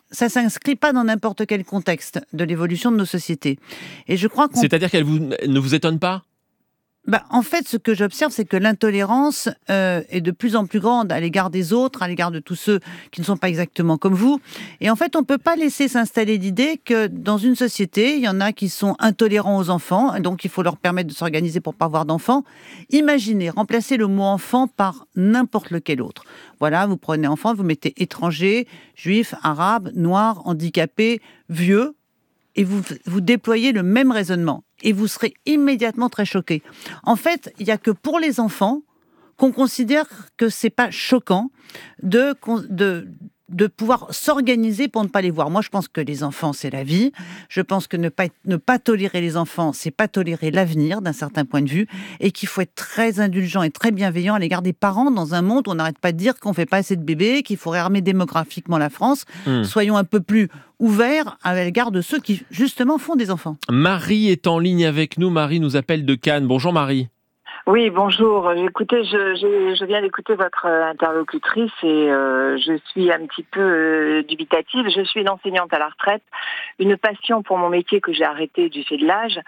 ça s'inscrit pas dans n'importe quel contexte de l'évolution de nos sociétés. Et je crois qu'on... C'est-à-dire qu'elle vous, ne vous étonne pas ? Bah, en fait, ce que j'observe, c'est que l'intolérance euh, est de plus en plus grande à l'égard des autres, à l'égard de tous ceux qui ne sont pas exactement comme vous. Et en fait, on ne peut pas laisser s'installer l'idée que dans une société, il y en a qui sont intolérants aux enfants, et donc il faut leur permettre de s'organiser pour ne pas avoir d'enfants. Imaginez, remplacer le mot enfant par n'importe lequel autre. Voilà, vous prenez enfant, vous mettez étranger, juif, arabe, noir, handicapé, vieux, et vous, vous déployez le même raisonnement. Et vous serez immédiatement très choqués. En fait, il n'y a que pour les enfants qu'on considère que c'est pas choquant de, de, de pouvoir s'organiser pour ne pas les voir. Moi, je pense que les enfants, c'est la vie. Je pense que ne pas, ne pas tolérer les enfants, c'est pas tolérer l'avenir d'un certain point de vue, et qu'il faut être très indulgent et très bienveillant à l'égard des parents dans un monde où on n'arrête pas de dire qu'on fait pas assez de bébés, qu'il faut réarmer démographiquement la France. Mmh. Soyons un peu plus ouverts à l'égard de ceux qui, justement, font des enfants. Marie est en ligne avec nous. Marie nous appelle de Cannes. Bonjour Marie. Oui, bonjour. Écoutez, je, je, je viens d'écouter votre interlocutrice et euh, je suis un petit peu euh, dubitative. Je suis une enseignante à la retraite, une passion pour mon métier que j'ai arrêté du fait de l'âge.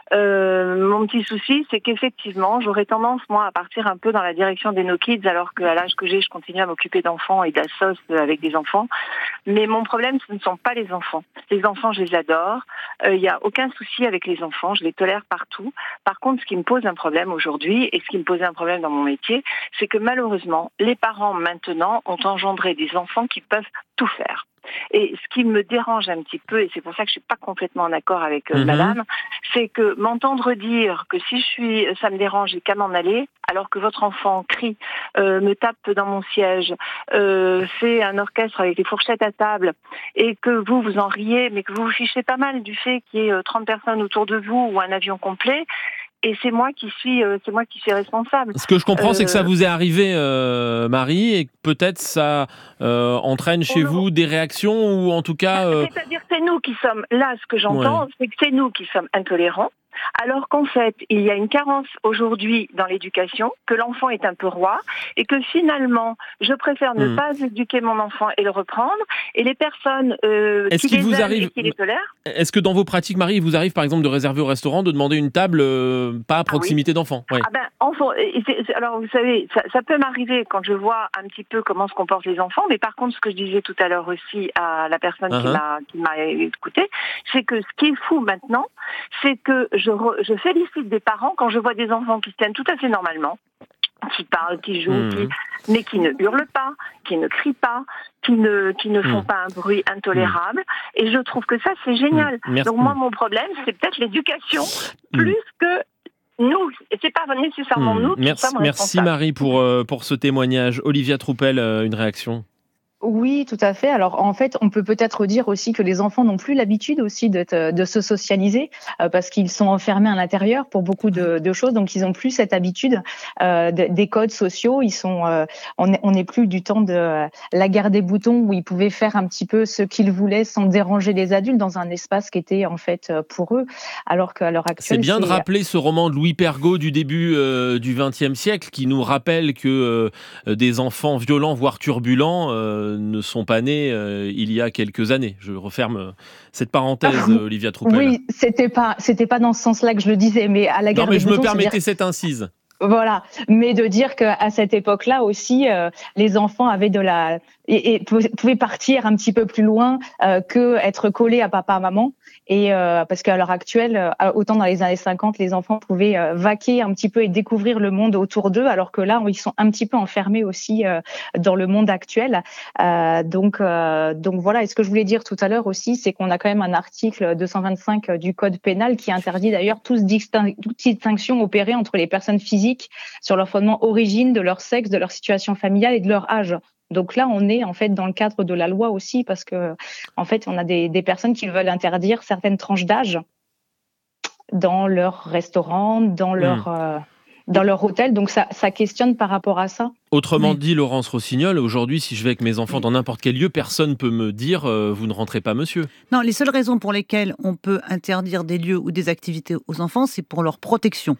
Euh, mon petit souci, c'est qu'effectivement, j'aurais tendance, moi, à partir un peu dans la direction des no-kids, alors qu'à l'âge que j'ai, je continue à m'occuper d'enfants et d'assos avec des enfants. Mais mon problème, ce ne sont pas les enfants. Les enfants, je les adore. Il euh, n'y a aucun souci avec les enfants. Je les tolère partout. Par contre, ce qui me pose un problème aujourd'hui, et ce qui me posait un problème dans mon métier, c'est que malheureusement, les parents maintenant ont engendré des enfants qui peuvent tout faire. Et ce qui me dérange un petit peu, et c'est pour ça que je suis pas complètement en accord avec euh, mmh. madame, c'est que m'entendre dire que si je suis, ça me dérange, j'ai qu'à m'en aller, alors que votre enfant crie, euh, me tape dans mon siège, euh, fait un orchestre avec des fourchettes à table, et que vous, vous en riez, mais que vous vous fichez pas mal du fait qu'il y ait trente personnes autour de vous ou un avion complet. Et c'est moi qui suis, euh, c'est moi qui suis responsable. Ce que je comprends, euh... c'est que ça vous est arrivé, euh, Marie, et que peut-être ça euh, entraîne chez oh vous des réactions, ou en tout cas... Euh... C'est-à-dire que c'est nous qui sommes, là, ce que j'entends, ouais. c'est que c'est nous qui sommes intolérants, alors qu'en fait, il y a une carence aujourd'hui dans l'éducation, que l'enfant est un peu roi, et que finalement, je préfère ne mmh. pas éduquer mon enfant et le reprendre, et les personnes euh, qui les vous aiment arrive... et qui les tolèrent... Est-ce que dans vos pratiques, Marie, il vous arrive par exemple de réserver au restaurant, de demander une table euh, pas à proximité ah oui. d'enfants ouais. ah ben, enfant, c'est, c'est, alors vous savez, ça, ça peut m'arriver quand je vois un petit peu comment se comportent les enfants, mais par contre, ce que je disais tout à l'heure aussi à la personne uh-huh. qui m'a, qui m'a écouté, c'est que ce qui est fou maintenant, c'est que je, re, je félicite des parents quand je vois des enfants qui se tiennent tout à fait normalement, qui parlent, qui jouent, mmh. qui, mais qui ne hurlent pas, qui ne crient pas, qui ne, qui ne font mmh. pas un bruit intolérable. Mmh. Et je trouve que ça, c'est génial. Mmh. Donc moi, mon problème, c'est peut-être l'éducation, mmh. plus que nous. Et c'est pas nécessairement mmh. nous qui merci, sommes Merci Marie pour, euh, pour ce témoignage. Olivia Troupel, euh, une réaction ? Oui, tout à fait. Alors en fait, on peut peut-être dire aussi que les enfants n'ont plus l'habitude aussi de, de se socialiser euh, parce qu'ils sont enfermés à l'intérieur pour beaucoup de, de choses, donc ils n'ont plus cette habitude euh, de, des codes sociaux. Ils sont, euh, on n'est plus du temps de euh, la guerre des boutons où ils pouvaient faire un petit peu ce qu'ils voulaient sans déranger les adultes dans un espace qui était en fait pour eux, alors qu'à l'heure actuelle, c'est bien c'est... de rappeler ce roman de Louis Pergaud du début euh, du vingtième siècle qui nous rappelle que euh, des enfants violents voire turbulents euh, ne sont pas nés euh, il y a quelques années. Je referme euh, cette parenthèse, ah, Olivia Troupel. Oui, c'était pas, c'était pas dans ce sens-là que je le disais, mais à la guerre Non, mais des je boutons, me permettais dire... cette incise. Voilà, mais de dire qu'à cette époque-là aussi, euh, les enfants avaient de la et, et pouvaient partir un petit peu plus loin euh, que être collés à papa, maman. Et euh, parce qu'à l'heure actuelle, autant dans les années cinquante, les enfants pouvaient euh, vaquer un petit peu et découvrir le monde autour d'eux, alors que là, ils sont un petit peu enfermés aussi euh, dans le monde actuel. Euh, donc, euh, donc voilà. Et ce que je voulais dire tout à l'heure aussi, c'est qu'on a quand même un article deux cent vingt-cinq du Code pénal qui interdit d'ailleurs toute distin- toute distinction opérée entre les personnes physiques sur leur fondement origine, de leur sexe, de leur situation familiale et de leur âge. Donc là, on est en fait dans le cadre de la loi aussi, parce que en fait, on a des, des personnes qui veulent interdire certaines tranches d'âge dans leur restaurant, dans leur mmh. euh, dans leur hôtel. Donc ça, ça questionne par rapport à ça. Autrement oui. dit, Laurence Rossignol, aujourd'hui, si je vais avec mes enfants dans n'importe quel lieu, personne ne peut me dire euh, vous ne rentrez pas, monsieur. Non, les seules raisons pour lesquelles on peut interdire des lieux ou des activités aux enfants, c'est pour leur protection.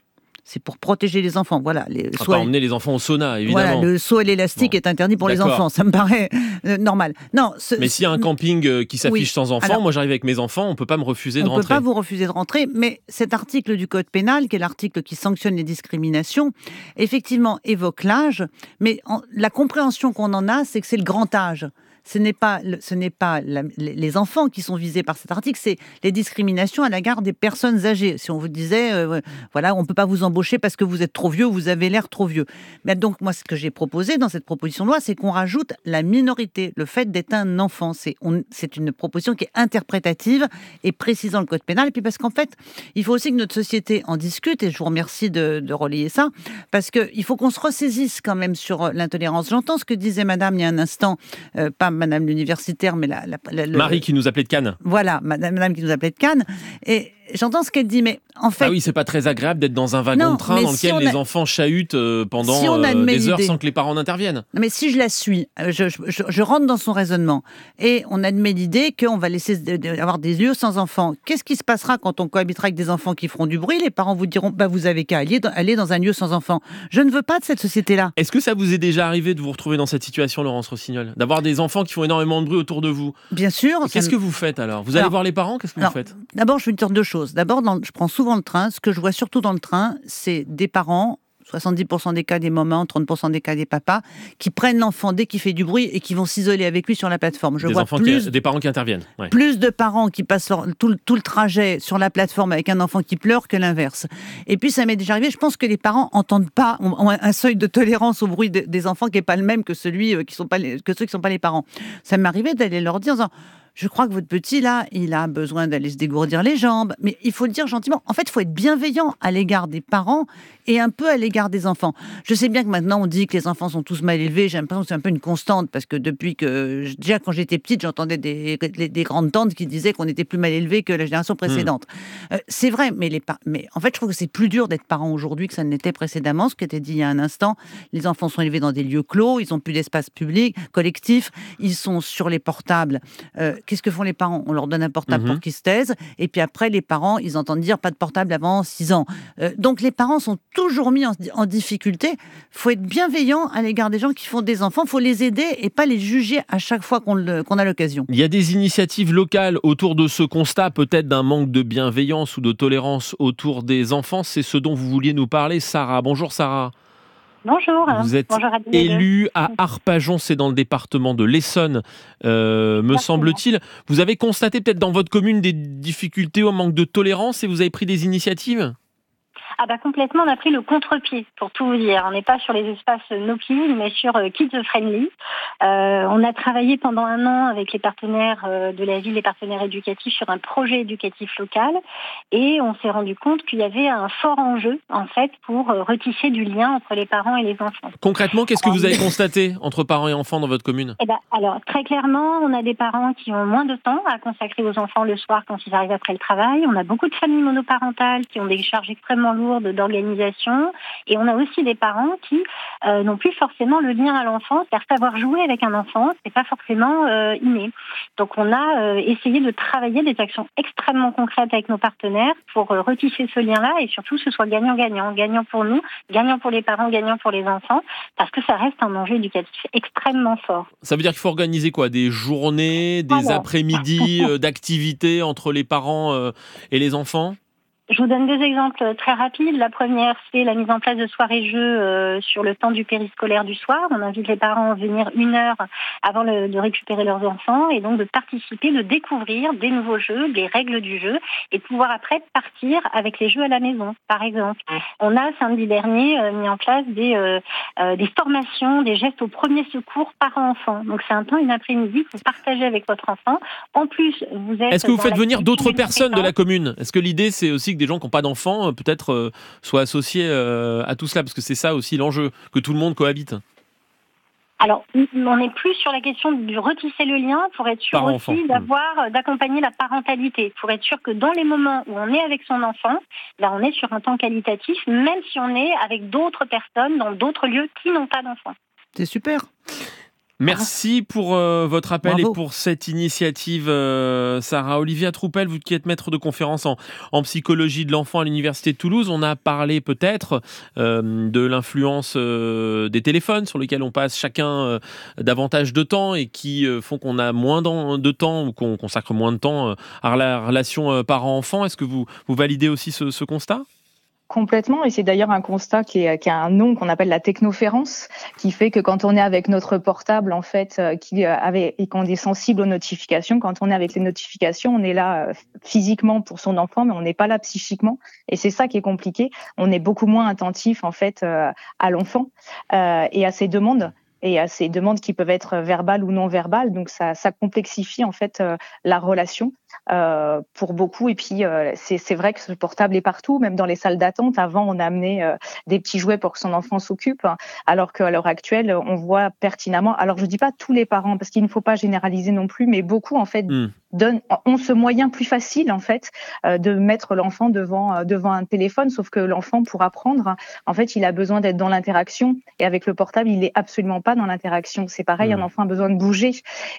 c'est pour protéger les enfants. Voilà, les On va pas emmener les enfants au sauna, évidemment. Voilà, le saut à l'élastique bon. est interdit pour D'accord. les enfants. Ça me paraît euh, normal. Non. Ce, mais s'il y a un camping euh, qui s'affiche oui. sans enfants, Alors, moi j'arrive avec mes enfants, on peut pas me refuser de rentrer. On peut pas vous refuser de rentrer, mais cet article du Code pénal, qui est l'article qui sanctionne les discriminations, effectivement évoque l'âge, mais en, la compréhension qu'on en a, c'est que c'est le grand âge. Ce n'est pas, ce n'est pas la, les enfants qui sont visés par cet article, c'est les discriminations à l'égard des personnes âgées. Si on vous disait, euh, voilà, on ne peut pas vous embaucher parce que vous êtes trop vieux, vous avez l'air trop vieux. Mais donc, moi, ce que j'ai proposé dans cette proposition de loi, c'est qu'on rajoute la minorité, le fait d'être un enfant. C'est, on, c'est une proposition qui est interprétative et précisant le code pénal. Et puis parce qu'en fait, il faut aussi que notre société en discute, et je vous remercie de, de relayer ça, parce qu'il faut qu'on se ressaisisse quand même sur l'intolérance. J'entends ce que disait madame il y a un instant, euh, pas madame l'universitaire, mais la, la, la le... Marie qui nous appelait de Cannes. Voilà, madame, madame qui nous appelait de Cannes. Et j'entends ce qu'elle dit, mais en fait... Ah oui, c'est pas très agréable d'être dans un wagon non, de train dans si lequel a... les enfants chahutent pendant si euh, des heures sans que les parents n'interviennent. Non, mais si je la suis, je, je, je, je rentre dans son raisonnement, et on admet l'idée qu'on va laisser de, de, avoir des lieux sans enfants. Qu'est-ce qui se passera quand on cohabitera avec des enfants qui feront du bruit? Les parents vous diront, bah, vous avez qu'à aller dans, aller dans un lieu sans enfants. Je ne veux pas de cette société-là. Est-ce que ça vous est déjà arrivé de vous retrouver dans cette situation, Laurence Rossignol? D'avoir des enfants qui font énormément de bruit autour de vous? Bien sûr. Qu'est-ce me... que vous faites alors? Vous allez alors, voir les parents? Qu'est-ce que alors, vous faites? D'abord, je vais dire deux choses. D'abord, dans, je prends souvent le train. Ce que je vois surtout dans le train, c'est des parents, soixante-dix pour cent des cas des mamans, trente pour cent des cas des papas, qui prennent l'enfant dès qu'il fait du bruit et qui vont s'isoler avec lui sur la plateforme. Je des, vois enfants plus, qui, des parents qui interviennent. Ouais. Plus de parents qui passent leur, tout, tout le trajet sur la plateforme avec un enfant qui pleure que l'inverse. Et puis, ça m'est déjà arrivé, je pense que les parents n'entendent pas, ont un seuil de tolérance au bruit de, des enfants qui n'est pas le même que, celui qui sont pas les, que ceux qui ne sont pas les parents. Ça m'est arrivé d'aller leur dire en disant... Je crois que votre petit, là, il a besoin d'aller se dégourdir les jambes. Mais il faut le dire gentiment. En fait, il faut être bienveillant à l'égard des parents et un peu à l'égard des enfants. Je sais bien que maintenant, on dit que les enfants sont tous mal élevés. J'ai l'impression que c'est un peu une constante parce que depuis que... Déjà, quand j'étais petite, j'entendais des, des, des grandes tantes qui disaient qu'on était plus mal élevés que la génération précédente. Mmh. Euh, c'est vrai, mais, les par... mais en fait, je trouve que c'est plus dur d'être parent aujourd'hui que ça ne l'était précédemment. Ce qui était dit il y a un instant, les enfants sont élevés dans des lieux clos, ils n'ont plus d'espace public, collectif, ils sont sur les portables. Euh, Qu'est-ce que font les parents? On leur donne un portable mmh. pour qu'ils se taisent. Et puis après, les parents, ils entendent dire pas de portable avant six ans. Euh, donc les parents sont toujours mis en, en difficulté. Il faut être bienveillant à l'égard des gens qui font des enfants. Il faut les aider et pas les juger à chaque fois qu'on, le, qu'on a l'occasion. Il y a des initiatives locales autour de ce constat, peut-être d'un manque de bienveillance ou de tolérance autour des enfants. C'est ce dont vous vouliez nous parler, Sarah. Bonjour, Sarah. Bonjour. Vous êtes Bonjour élue à Arpajon, c'est dans le département de l'Essonne, euh, me semble-t-il. Vous avez constaté peut-être dans votre commune des difficultés au manque de tolérance et vous avez pris des initiatives ? Ah bah complètement, on a pris le contre-pied, pour tout vous dire. On n'est pas sur les espaces no kids, mais sur euh, kids friendly. Euh, on a travaillé pendant un an avec les partenaires euh, de la ville, les partenaires éducatifs, sur un projet éducatif local, et on s'est rendu compte qu'il y avait un fort enjeu, en fait, pour euh, retisser du lien entre les parents et les enfants. Concrètement, qu'est-ce que vous avez constaté entre parents et enfants dans votre commune ? Eh ben, alors, très clairement, on a des parents qui ont moins de temps à consacrer aux enfants le soir quand ils arrivent après le travail. On a beaucoup de familles monoparentales qui ont des charges extrêmement lourdes d'organisation, et on a aussi des parents qui euh, n'ont plus forcément le lien à l'enfant, c'est-à-dire savoir jouer avec un enfant, c'est pas forcément euh, inné. Donc on a euh, essayé de travailler des actions extrêmement concrètes avec nos partenaires pour euh, retisser ce lien-là et surtout que ce soit gagnant-gagnant, gagnant pour nous, gagnant pour les parents, gagnant pour les enfants, parce que ça reste un enjeu éducatif extrêmement fort. Ça veut dire qu'il faut organiser quoi ? Des journées, des Alors. après-midi euh, d'activités entre les parents euh, et les enfants ? Je vous donne deux exemples très rapides. La première, c'est la mise en place de soirées-jeux euh, sur le temps du périscolaire du soir. On invite les parents à venir une heure avant le, de récupérer leurs enfants et donc de participer, de découvrir des nouveaux jeux, des règles du jeu et de pouvoir après partir avec les jeux à la maison, par exemple. On a samedi dernier euh, mis en place des, euh, euh, des formations, des gestes au premier secours parents-enfants. Donc c'est un temps, une après-midi que vous partagez avec votre enfant. En plus, vous êtes... Est-ce que vous faites venir d'autres personnes de la commune ? Est-ce que l'idée, c'est aussi que des gens qui n'ont pas d'enfants, peut-être euh, soient associés euh, à tout cela, parce que c'est ça aussi l'enjeu, que tout le monde cohabite. Alors, on n'est plus sur la question de retisser le lien pour être sûr Parents, aussi enfants. d'avoir, d'accompagner la parentalité, pour être sûr que dans les moments où on est avec son enfant, là, on est sur un temps qualitatif, même si on est avec d'autres personnes dans d'autres lieux qui n'ont pas d'enfants. C'est super. Merci pour euh, votre appel Bravo. et pour cette initiative, euh, Sarah. Olivia Troupel, vous qui êtes maître de conférence en, en psychologie de l'enfant à l'Université de Toulouse, on a parlé peut-être euh, de l'influence euh, des téléphones sur lesquels on passe chacun euh, davantage de temps et qui euh, font qu'on a moins de temps ou qu'on consacre moins de temps euh, à la relation euh, parent-enfant. Est-ce que vous, vous validez aussi ce, ce constat ? Complètement, et c'est d'ailleurs un constat qui, est, qui a un nom qu'on appelle la technoférence, qui fait que quand on est avec notre portable, en fait, euh, qui avait, et qu'on est sensible aux notifications, quand on est avec les notifications, on est là euh, physiquement pour son enfant, mais on n'est pas là psychiquement, et c'est ça qui est compliqué. On est beaucoup moins attentif, en fait, euh, à l'enfant euh, et à ses demandes. et à ces demandes qui peuvent être verbales ou non verbales. Donc ça, ça complexifie en fait euh, la relation euh, pour beaucoup. Et puis euh, c'est, c'est vrai que ce portable est partout, même dans les salles d'attente. Avant, on a amené euh, des petits jouets pour que son enfant s'occupe, hein, alors qu'à l'heure actuelle, on voit pertinemment. Alors je dis pas tous les parents, parce qu'il ne faut pas généraliser non plus, mais beaucoup en fait mmh. donnent, ont ce moyen plus facile en fait euh, de mettre l'enfant devant euh, devant un téléphone. Sauf que l'enfant, pour apprendre, en fait, il a besoin d'être dans l'interaction. Et avec le portable, il est absolument pas dans l'interaction. C'est pareil, mmh. un enfant a besoin de bouger.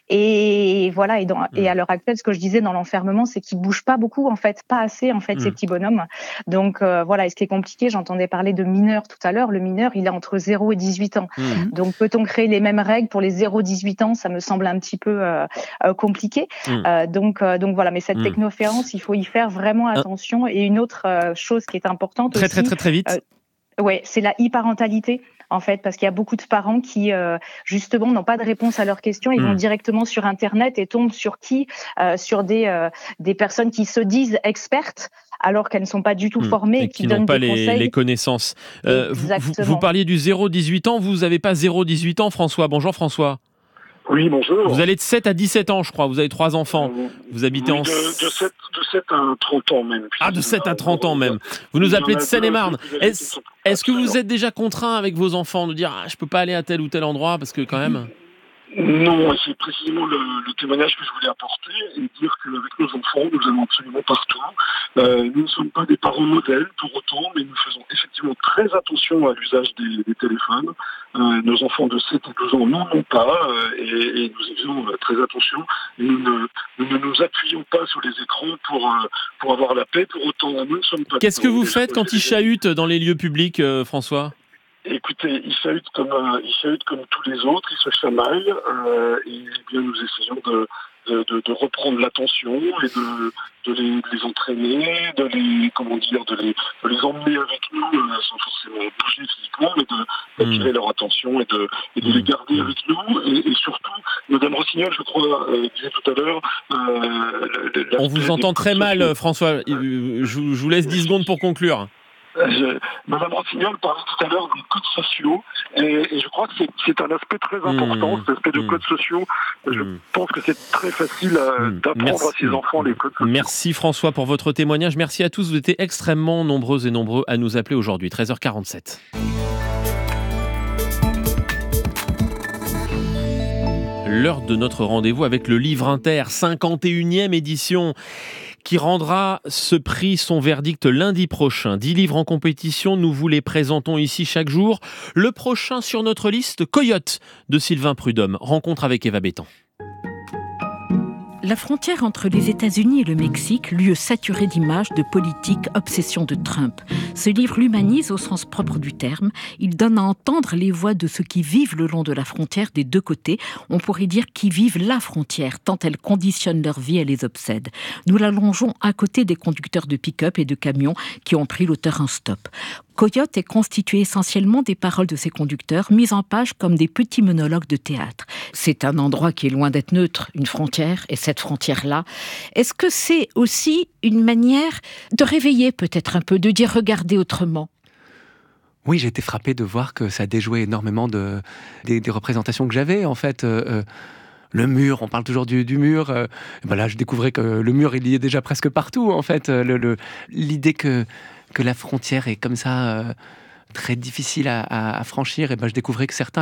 Et voilà. Et, dans, mmh. et à l'heure actuelle, ce que je disais dans l'enfermement, c'est qu'ils bougent pas beaucoup, en fait, pas assez, en fait, mmh. ces petits bonhommes. Donc euh, voilà. Et ce qui est compliqué, j'entendais parler de mineurs tout à l'heure. Le mineur, il est entre zéro et dix-huit ans. Mmh. Donc peut-on créer les mêmes règles pour les zéro à dix-huit ans? Ça me semble un petit peu euh, euh, compliqué. Mmh. Euh, donc euh, donc voilà. Mais cette mmh. technoférence, il faut y faire vraiment attention. Et une autre euh, chose qui est importante très aussi, très très très vite. Euh, ouais, c'est la e-parentalité. En fait, parce qu'il y a beaucoup de parents qui, euh, justement, n'ont pas de réponse à leurs questions. Ils mmh. vont directement sur Internet et tombent sur qui euh, Sur des, euh, des personnes qui se disent expertes, alors qu'elles ne sont pas du tout formées mmh. et qui, qui donnent n'ont pas des les, conseils. les connaissances. Euh, vous, vous parliez du zéro à dix-huit ans. Vous n'avez pas zéro à dix-huit ans, François. Bonjour, François. Oui, bonjour. Vous allez de sept à dix-sept ans, je crois. Vous avez trois enfants. Euh, vous habitez oui, en... De, de, sept, de sept à trente ans même. Ah, de sept à trente ans même. Vous nous appelez de Seine-et-Marne. Est-ce, est-ce que vous êtes déjà contraint avec vos enfants de dire ah, « je peux pas aller à tel ou tel endroit » parce que quand même... Non, c'est précisément le, le témoignage que je voulais apporter et dire qu'avec nos enfants, nous allons absolument partout. Euh, nous ne sommes pas des parents modèles pour autant, mais nous faisons effectivement très attention à l'usage des, des téléphones. Euh, nos enfants de sept à douze ans n'en ont pas euh, et, et nous y faisons euh, très attention. Et nous, ne, nous ne nous appuyons pas sur les écrans pour, euh, pour avoir la paix. Pour autant, nous ne sommes pas... Qu'est-ce que vous faites quand ils chahutent dans les lieux publics, euh, François ? Écoutez, ils chahutent comme, euh, ils chahutent comme tous les autres, ils se chamaillent, euh, et bien nous essayons de, de, de, de reprendre l'attention et de, de, les, de les entraîner, de les, comment dire, de les, de les emmener avec nous, euh, sans forcément bouger physiquement, mais de, d'attirer mmh. leur attention et de, et de mmh. les garder avec nous. Et, et surtout, Madame Rossignol, je crois, euh, disait tout à l'heure... Euh, On vous entend très mal, sociaux. François. Je, je vous laisse dix secondes pour conclure. Je, Madame Rossignol parlait tout à l'heure des codes sociaux et, et je crois que c'est, c'est un aspect très important, mmh, cet aspect de mmh, codes sociaux. Je mmh. pense que c'est très facile à, mmh, d'apprendre merci. à ses enfants les codes sociaux. Merci François pour votre témoignage. Merci à tous. Vous étiez extrêmement nombreux et nombreux à nous appeler aujourd'hui. treize heures quarante-sept. L'heure de notre rendez-vous avec le Livre Inter, cinquante et unième édition, qui rendra ce prix son verdict lundi prochain. Dix livres en compétition, nous vous les présentons ici chaque jour. Le prochain sur notre liste, Coyote, de Sylvain Prudhomme. Rencontre avec Eva Bétan. La frontière entre les États-Unis et le Mexique, lieu saturé d'images, de politique, obsession de Trump. Ce livre l'humanise au sens propre du terme. Il donne à entendre les voix de ceux qui vivent le long de la frontière des deux côtés. On pourrait dire qui vivent la frontière, tant elle conditionne leur vie et les obsède. Nous l'allongeons à côté des conducteurs de pick-up et de camions qui ont pris l'auteur en stop. Coyote est constitué essentiellement des paroles de ses conducteurs, mises en page comme des petits monologues de théâtre. C'est un endroit qui est loin d'être neutre, une frontière, et cette frontière-là, est-ce que c'est aussi une manière de réveiller peut-être un peu, de dire regarder autrement ? Oui, j'ai été frappé de voir que ça déjouait énormément de, des, des représentations que j'avais, en fait. Euh, Le mur, on parle toujours du, du mur. Euh, ben là, je découvrais que le mur, il y est déjà presque partout, en fait. Le, le, l'idée que, que la frontière est comme ça, euh, très difficile à, à, à franchir, et ben je découvrais que certains la,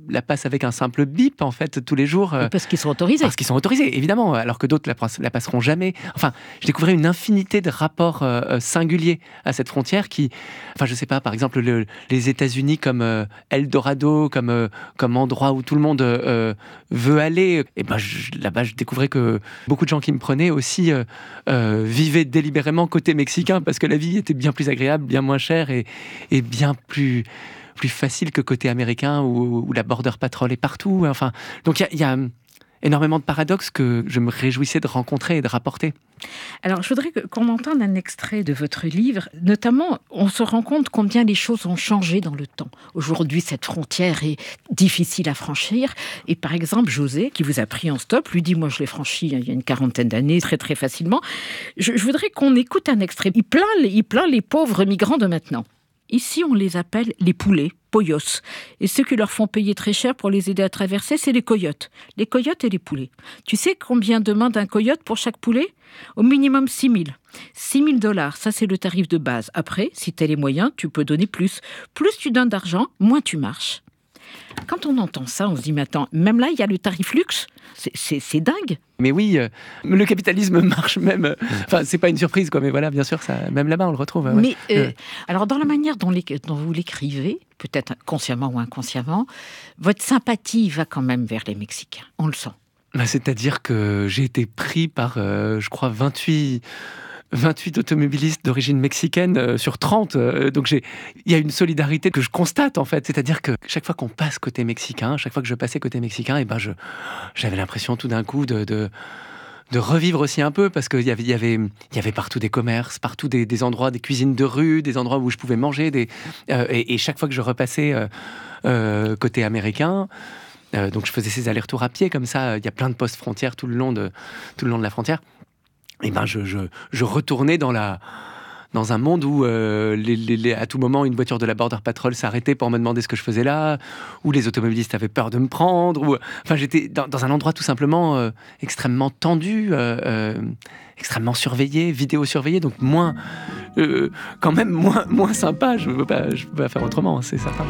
la passent avec un simple bip, en fait, tous les jours. Euh, parce qu'ils sont autorisés. Parce qu'ils sont autorisés, évidemment, alors que d'autres la, la passeront jamais. Enfin, je découvrais une infinité de rapports euh, singuliers à cette frontière qui, enfin, je sais pas, par exemple, le, les États-Unis comme euh, Eldorado, comme, euh, comme endroit où tout le monde euh, veut aller. Et ben, je, là-bas, je découvrais que beaucoup de gens qui me prenaient aussi euh, euh, vivaient délibérément côté mexicain parce que la vie était bien plus agréable, bien moins chère et, et bien plus, plus facile que côté américain où, où la border patrol est partout. Enfin, donc il y, y a énormément de paradoxes que je me réjouissais de rencontrer et de rapporter. Alors, je voudrais qu'on entende un extrait de votre livre. Notamment, on se rend compte combien les choses ont changé dans le temps. Aujourd'hui, cette frontière est difficile à franchir. Et par exemple, José, qui vous a pris en stop, lui dit, moi, je l'ai franchi il y a une quarantaine d'années, très, très facilement. Je, je voudrais qu'on écoute un extrait. Il plaint, il plaint les pauvres migrants de maintenant. Ici, on les appelle les poulets, poyos. Et ceux qui leur font payer très cher pour les aider à traverser, c'est les coyotes. Les coyotes et les poulets. Tu sais combien demande un coyote pour chaque poulet ? Au minimum six mille. six mille dollars, ça c'est le tarif de base. Après, si tu as les moyens, tu peux donner plus. Plus tu donnes d'argent, moins tu marches. Quand on entend ça, on se dit, mais attends, même là, il y a le tarif luxe. C'est, c'est, c'est dingue. Mais oui, euh, le capitalisme marche même. Euh, enfin, c'est pas une surprise, quoi. Mais voilà, bien sûr, ça, même là-bas, on le retrouve. Ouais. Mais euh, euh. alors, dans la manière dont, les, dont vous l'écrivez, peut-être consciemment ou inconsciemment, votre sympathie va quand même vers les Mexicains. On le sent. Bah, c'est-à-dire que j'ai été pris par, euh, je crois, vingt-huit vingt-huit automobilistes d'origine mexicaine euh, sur trente. Euh, donc j'ai, il y a une solidarité que je constate en fait. C'est-à-dire que chaque fois qu'on passe côté mexicain, chaque fois que je passais côté mexicain, et ben je, j'avais l'impression tout d'un coup de, de, de revivre aussi un peu parce qu'il y avait, il y avait, il y avait partout des commerces, partout des, des endroits, des cuisines de rue, des endroits où je pouvais manger. Des, euh, et, et chaque fois que je repassais euh, euh, côté américain. Euh, donc je faisais ces allers-retours à pied comme ça. Il y a plein de postes frontières tout le long de, tout le long de la frontière. Et ben je, je, je retournais dans, la, dans un monde où euh, les, les, les, à tout moment une voiture de la Border Patrol s'arrêtait pour me demander ce que je faisais là, où les automobilistes avaient peur de me prendre. Où, enfin, j'étais dans, dans un endroit tout simplement euh, extrêmement tendu, euh, euh, extrêmement surveillé, vidéo surveillé, donc moins, euh, quand même moins, moins sympa. Je ne peux pas, je peux pas faire autrement, c'est certain.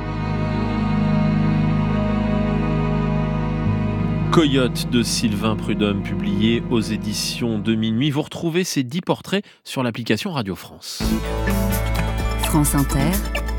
Coyote de Sylvain Prudhomme, publié aux éditions de Minuit. Vous retrouvez ces dix portraits sur l'application Radio France. France Inter,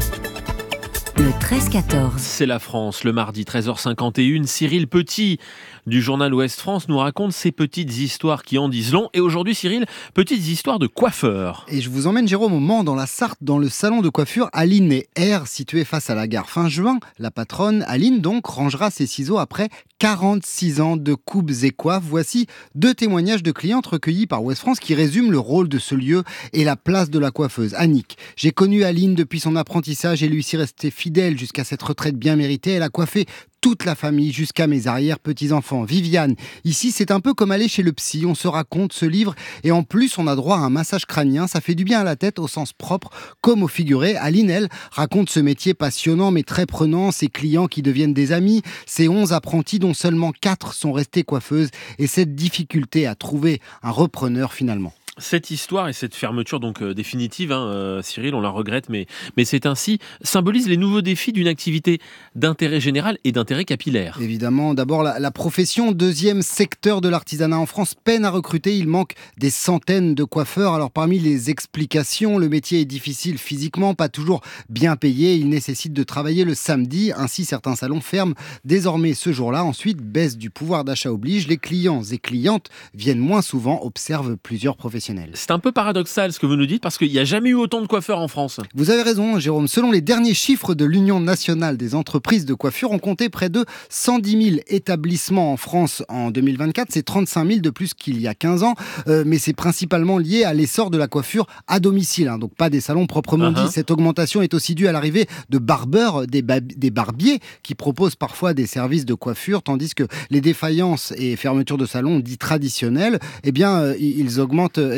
le treize quatorze. C'est la France, le mardi treize heures cinquante et une. Cyril Petit du journal Ouest France nous raconte ces petites histoires qui en disent long. Et aujourd'hui, Cyril, petites histoires de coiffeurs. Et je vous emmène, Jérôme, au Mans, dans la Sarthe, dans le salon de coiffure Aline et R, situé face à la gare. Fin juin, la patronne, Aline, donc, rangera ses ciseaux après quarante-six ans de coupes et coiffes. Voici deux témoignages de clientes recueillis par Ouest France qui résument le rôle de ce lieu et la place de la coiffeuse. Annick: j'ai connu Aline depuis son apprentissage et lui suis restée fidèle jusqu'à cette retraite bien méritée. Elle a coiffé toute la famille jusqu'à mes arrière-petits-enfants. Viviane: ici c'est un peu comme aller chez le psy, on se raconte, se livre et en plus on a droit à un massage crânien, ça fait du bien à la tête au sens propre comme au figuré. Aline, elle, raconte ce métier passionnant mais très prenant, ses clients qui deviennent des amis, ses onze apprentis dont seulement quatre sont restés coiffeuses et cette difficulté à trouver un repreneur finalement. Cette histoire et cette fermeture donc euh, définitive, hein, euh, Cyril, on la regrette, mais, mais c'est ainsi, symbolise les nouveaux défis d'une activité d'intérêt général et d'intérêt capillaire. Évidemment, d'abord la, la profession, deuxième secteur de l'artisanat en France, peine à recruter, il manque des centaines de coiffeurs. Alors parmi les explications, le métier est difficile physiquement, pas toujours bien payé, il nécessite de travailler le samedi, ainsi certains salons ferment désormais ce jour-là. Ensuite, baisse du pouvoir d'achat oblige, les clients et clientes viennent moins souvent, observent plusieurs professionnels. C'est un peu paradoxal ce que vous nous dites parce qu'il n'y a jamais eu autant de coiffeurs en France. Vous avez raison, Jérôme. Selon les derniers chiffres de l'Union nationale des entreprises de coiffure, on comptait près de cent dix mille établissements en France en deux mille vingt-quatre. C'est trente-cinq mille de plus qu'il y a quinze ans. Euh, mais c'est principalement lié à l'essor de la coiffure à domicile, hein, donc pas des salons proprement uh-huh. dit. Cette augmentation est aussi due à l'arrivée de barbeurs, des, ba- des barbiers qui proposent parfois des services de coiffure, tandis que les défaillances et fermetures de salons dits traditionnels, eh bien, euh, ils augmentent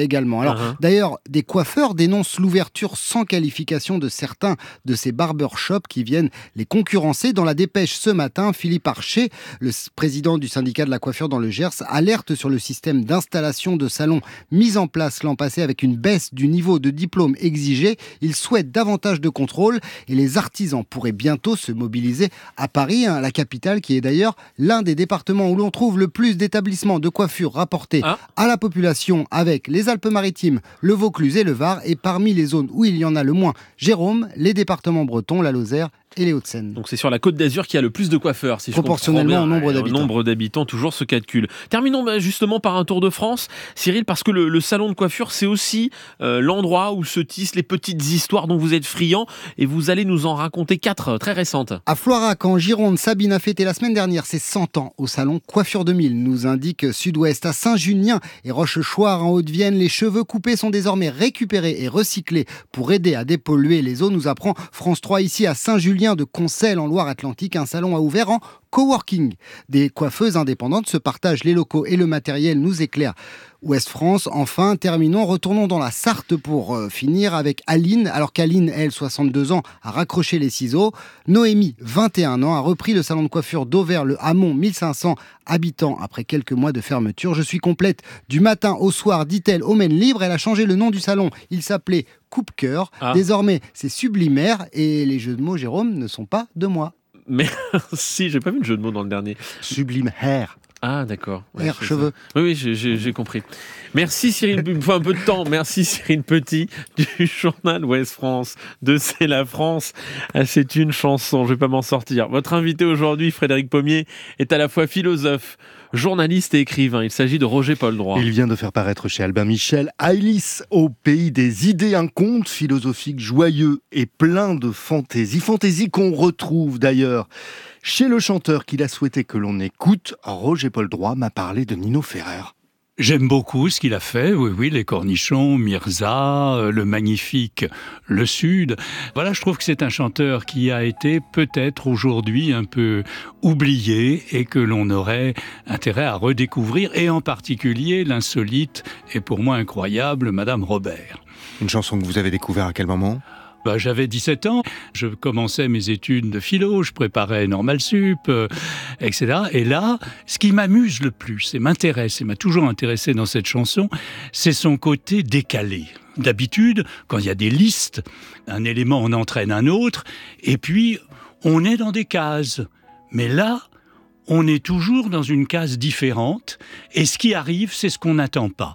également. Alors, uh-huh. D'ailleurs, des coiffeurs dénoncent l'ouverture sans qualification de certains de ces barbershops qui viennent les concurrencer. Dans la dépêche ce matin, Philippe Archer, le président du syndicat de la coiffure dans le Gers, alerte sur le système d'installation de salons mis en place l'an passé avec une baisse du niveau de diplôme exigé. Il souhaite davantage de contrôle et les artisans pourraient bientôt se mobiliser à Paris, hein, la capitale qui est d'ailleurs l'un des départements où l'on trouve le plus d'établissements de coiffure rapportés ah. à la population, avec les Alpes-Maritimes, le Vaucluse et le Var, et parmi les zones où il y en a le moins, Jérôme, les départements bretons, la Lozère et les Hauts-de-Seine. Donc c'est sur la Côte d'Azur qu'il y a le plus de coiffeurs, si je comprends bien. Proportionnellement au nombre d'habitants. Au nombre d'habitants, toujours ce calcul. Terminons bah, justement par un tour de France, Cyril, parce que le, le salon de coiffure, c'est aussi euh, l'endroit où se tissent les petites histoires dont vous êtes friands, et vous allez nous en raconter quatre euh, très récentes. À Floirac, en Gironde, Sabine a fêté la semaine dernière ses cent ans au salon Coiffure deux mille, nous indique Sud-Ouest. À Saint-Junien et Rochechouart, en Haute-Vienne, les cheveux coupés sont désormais récupérés et recyclés pour aider à dépolluer les eaux, nous apprend France trois. Ici à Saint-Julien de Concelles, en Loire-Atlantique, un salon a ouvert en coworking. Des coiffeuses indépendantes se partagent les locaux et le matériel, nous éclaire Ouest France. Enfin, terminons, retournons dans la Sarthe pour euh, finir avec Aline. Alors qu'Aline, elle, soixante-deux ans, a raccroché les ciseaux. Noémie, vingt et un ans, a repris le salon de coiffure d'Auvers-le-Hamon, mille cinq cents habitants après quelques mois de fermeture. Je suis complète du matin au soir, dit-elle, au Maine Libre. Elle a changé le nom du salon. Il s'appelait Coupe-Cœur. Ah. Désormais, c'est Sublimaire et les jeux de mots, Jérôme, ne sont pas de moi. Mais si, j'ai pas vu le jeu de mots dans le dernier. Sublime hair. Ah, d'accord. Ouais, hair, cheveux. Ça. Oui, oui, j'ai, j'ai, j'ai compris. Merci Cyril, il me faut un peu de temps. Merci Cyril Petit du journal Ouest France de C'est la France. Ah, c'est une chanson, je vais pas m'en sortir. Votre invité aujourd'hui, Frédéric Pommier, est à la fois philosophe, journaliste et écrivain. Il s'agit de Roger Paul Droit. Il vient de faire paraître chez Albin Michel Alice au pays des idées, un conte philosophique joyeux et plein de fantaisie. Fantaisie qu'on retrouve d'ailleurs chez le chanteur qu'il a souhaité que l'on écoute. Roger Paul Droit m'a parlé de Nino Ferrer. J'aime beaucoup ce qu'il a fait, oui, oui, les Cornichons, Mirza, le magnifique Le Sud. Voilà, je trouve que c'est un chanteur qui a été peut-être aujourd'hui un peu oublié et que l'on aurait intérêt à redécouvrir, et en particulier l'insolite et pour moi incroyable Madame Robert. Une chanson que vous avez découvert à quel moment ? Bah, j'avais dix-sept ans, je commençais mes études de philo, je préparais Normal Sup, euh, et cetera. Et là, ce qui m'amuse le plus et m'intéresse, et m'a toujours intéressé dans cette chanson, c'est son côté décalé. D'habitude, quand il y a des listes, un élément en entraîne un autre, et puis on est dans des cases. Mais là, on est toujours dans une case différente, et ce qui arrive, c'est ce qu'on n'attend pas.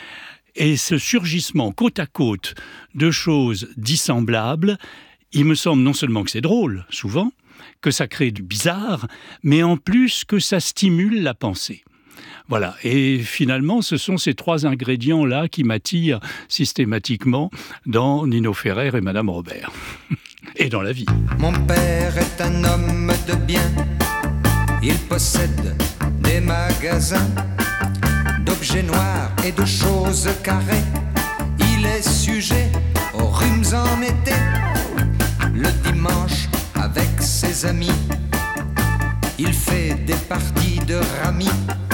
Et ce surgissement côte à côte de choses dissemblables, il me semble non seulement que c'est drôle, souvent, que ça crée du bizarre, mais en plus que ça stimule la pensée. Voilà, et finalement, ce sont ces trois ingrédients-là qui m'attirent systématiquement dans Nino Ferrer et Madame Robert. Et dans la vie. Mon père est un homme de bien, il possède des magasins d'objets noirs et de choses carrées. Il est sujet aux rhumes en été. Le dimanche, avec ses amis, il fait des parties de rami.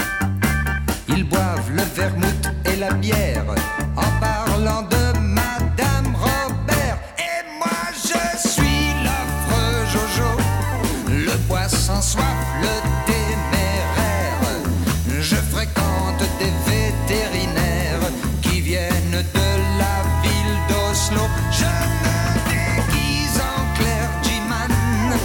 Ils boivent le vermouth et la bière en parlant de Madame Robert. Et moi je suis l'affreux Jojo, le poisson soif, le téméraire. Je fréquente des vétérinaires qui viennent de la ville d'Oslo. Je me déguise en clergyman,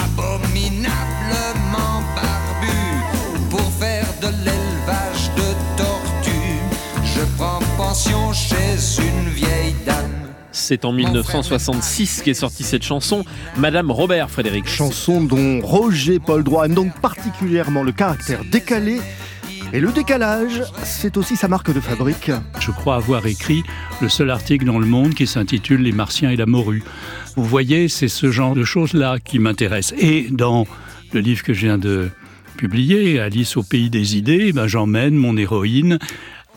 abominablement barbu, pour faire de l'élevage de tortues. Je prends pension chez une vieille dame. C'est en dix-neuf cent soixante-six qu'est sortie cette chanson, Madame Robert, Frédéric. Chanson dont Roger Paul Droit aime donc particulièrement le caractère décalé. Et le décalage, c'est aussi sa marque de fabrique. Je crois avoir écrit le seul article dans Le Monde qui s'intitule « Les Martiens et la morue ». Vous voyez, c'est ce genre de choses-là qui m'intéressent. Et dans le livre que je viens de publier, Alice au pays des idées, ben j'emmène mon héroïne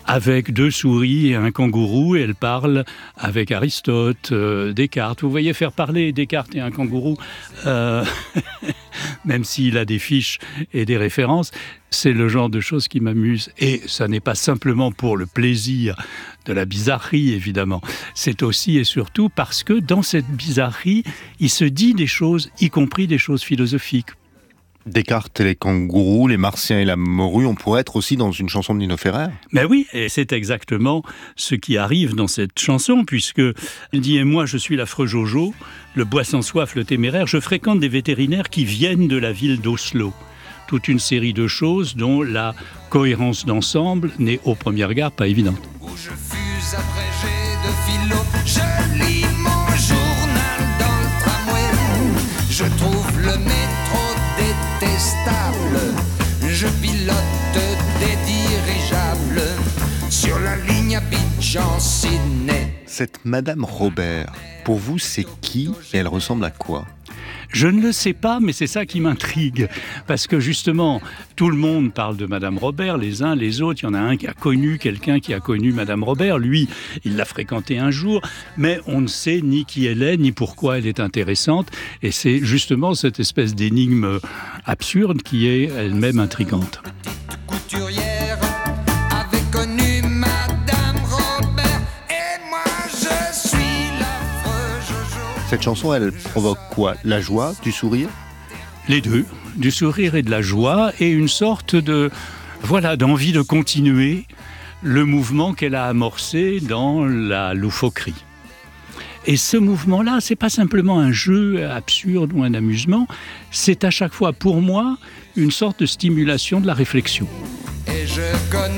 avec deux souris et un kangourou, et elle parle avec Aristote, euh, Descartes. Vous voyez, faire parler Descartes et un kangourou, euh, même s'il a des fiches et des références, c'est le genre de choses qui m'amuse. Et ça n'est pas simplement pour le plaisir de la bizarrerie, évidemment. C'est aussi et surtout parce que dans cette bizarrerie, il se dit des choses, y compris des choses philosophiques. Descartes et les kangourous, les martiens et la morue, on pourrait être aussi dans une chanson de Nino Ferrer. Mais oui, et c'est exactement ce qui arrive dans cette chanson, puisque elle dit « Et moi, je suis l'affreux Jojo, le bois sans soif, le téméraire, je fréquente des vétérinaires qui viennent de la ville d'Oslo. » Toute une série de choses dont la cohérence d'ensemble n'est au premier regard pas évidente. Où je fus abrégé de philo, je lis mon journal dans le tramway. Je trouve le métro détestable. Je pilote des dirigeables sur la ligne Abidjan-Sydney. Cette Madame Robert, pour vous, c'est qui et elle ressemble à quoi ? Je ne le sais pas, mais c'est ça qui m'intrigue. Parce que justement, tout le monde parle de Madame Robert, les uns, les autres. Il y en a un qui a connu quelqu'un qui a connu Madame Robert. Lui, il l'a fréquentée un jour, mais on ne sait ni qui elle est, ni pourquoi elle est intéressante. Et c'est justement cette espèce d'énigme absurde qui est elle-même intrigante. Couturière avait connu Madame Robert et moi je suis l'affreux Jojo. Cette chanson, elle provoque quoi ? La joie, du sourire ? Les deux, du sourire et de la joie, et une sorte de, voilà, d'envie de continuer le mouvement qu'elle a amorcé dans la loufoquerie. Et ce mouvement-là, c'est pas simplement un jeu absurde ou un amusement, c'est à chaque fois, pour moi, une sorte de stimulation de la réflexion. Et je connais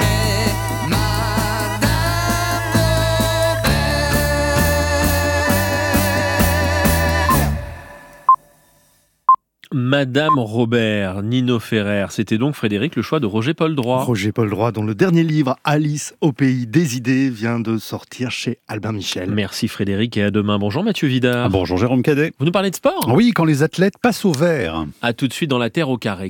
Madame Robert, Nino Ferrer. C'était donc, Frédéric, le choix de Roger Paul Droit. Roger Paul Droit, dont le dernier livre, Alice au pays des idées, vient de sortir chez Albin Michel. Merci Frédéric et à demain. Bonjour Mathieu Vidard. Ah, bonjour Jérôme Cadet. Vous nous parlez de sport ? Oui, quand les athlètes passent au vert. À tout de suite dans La Terre au carré.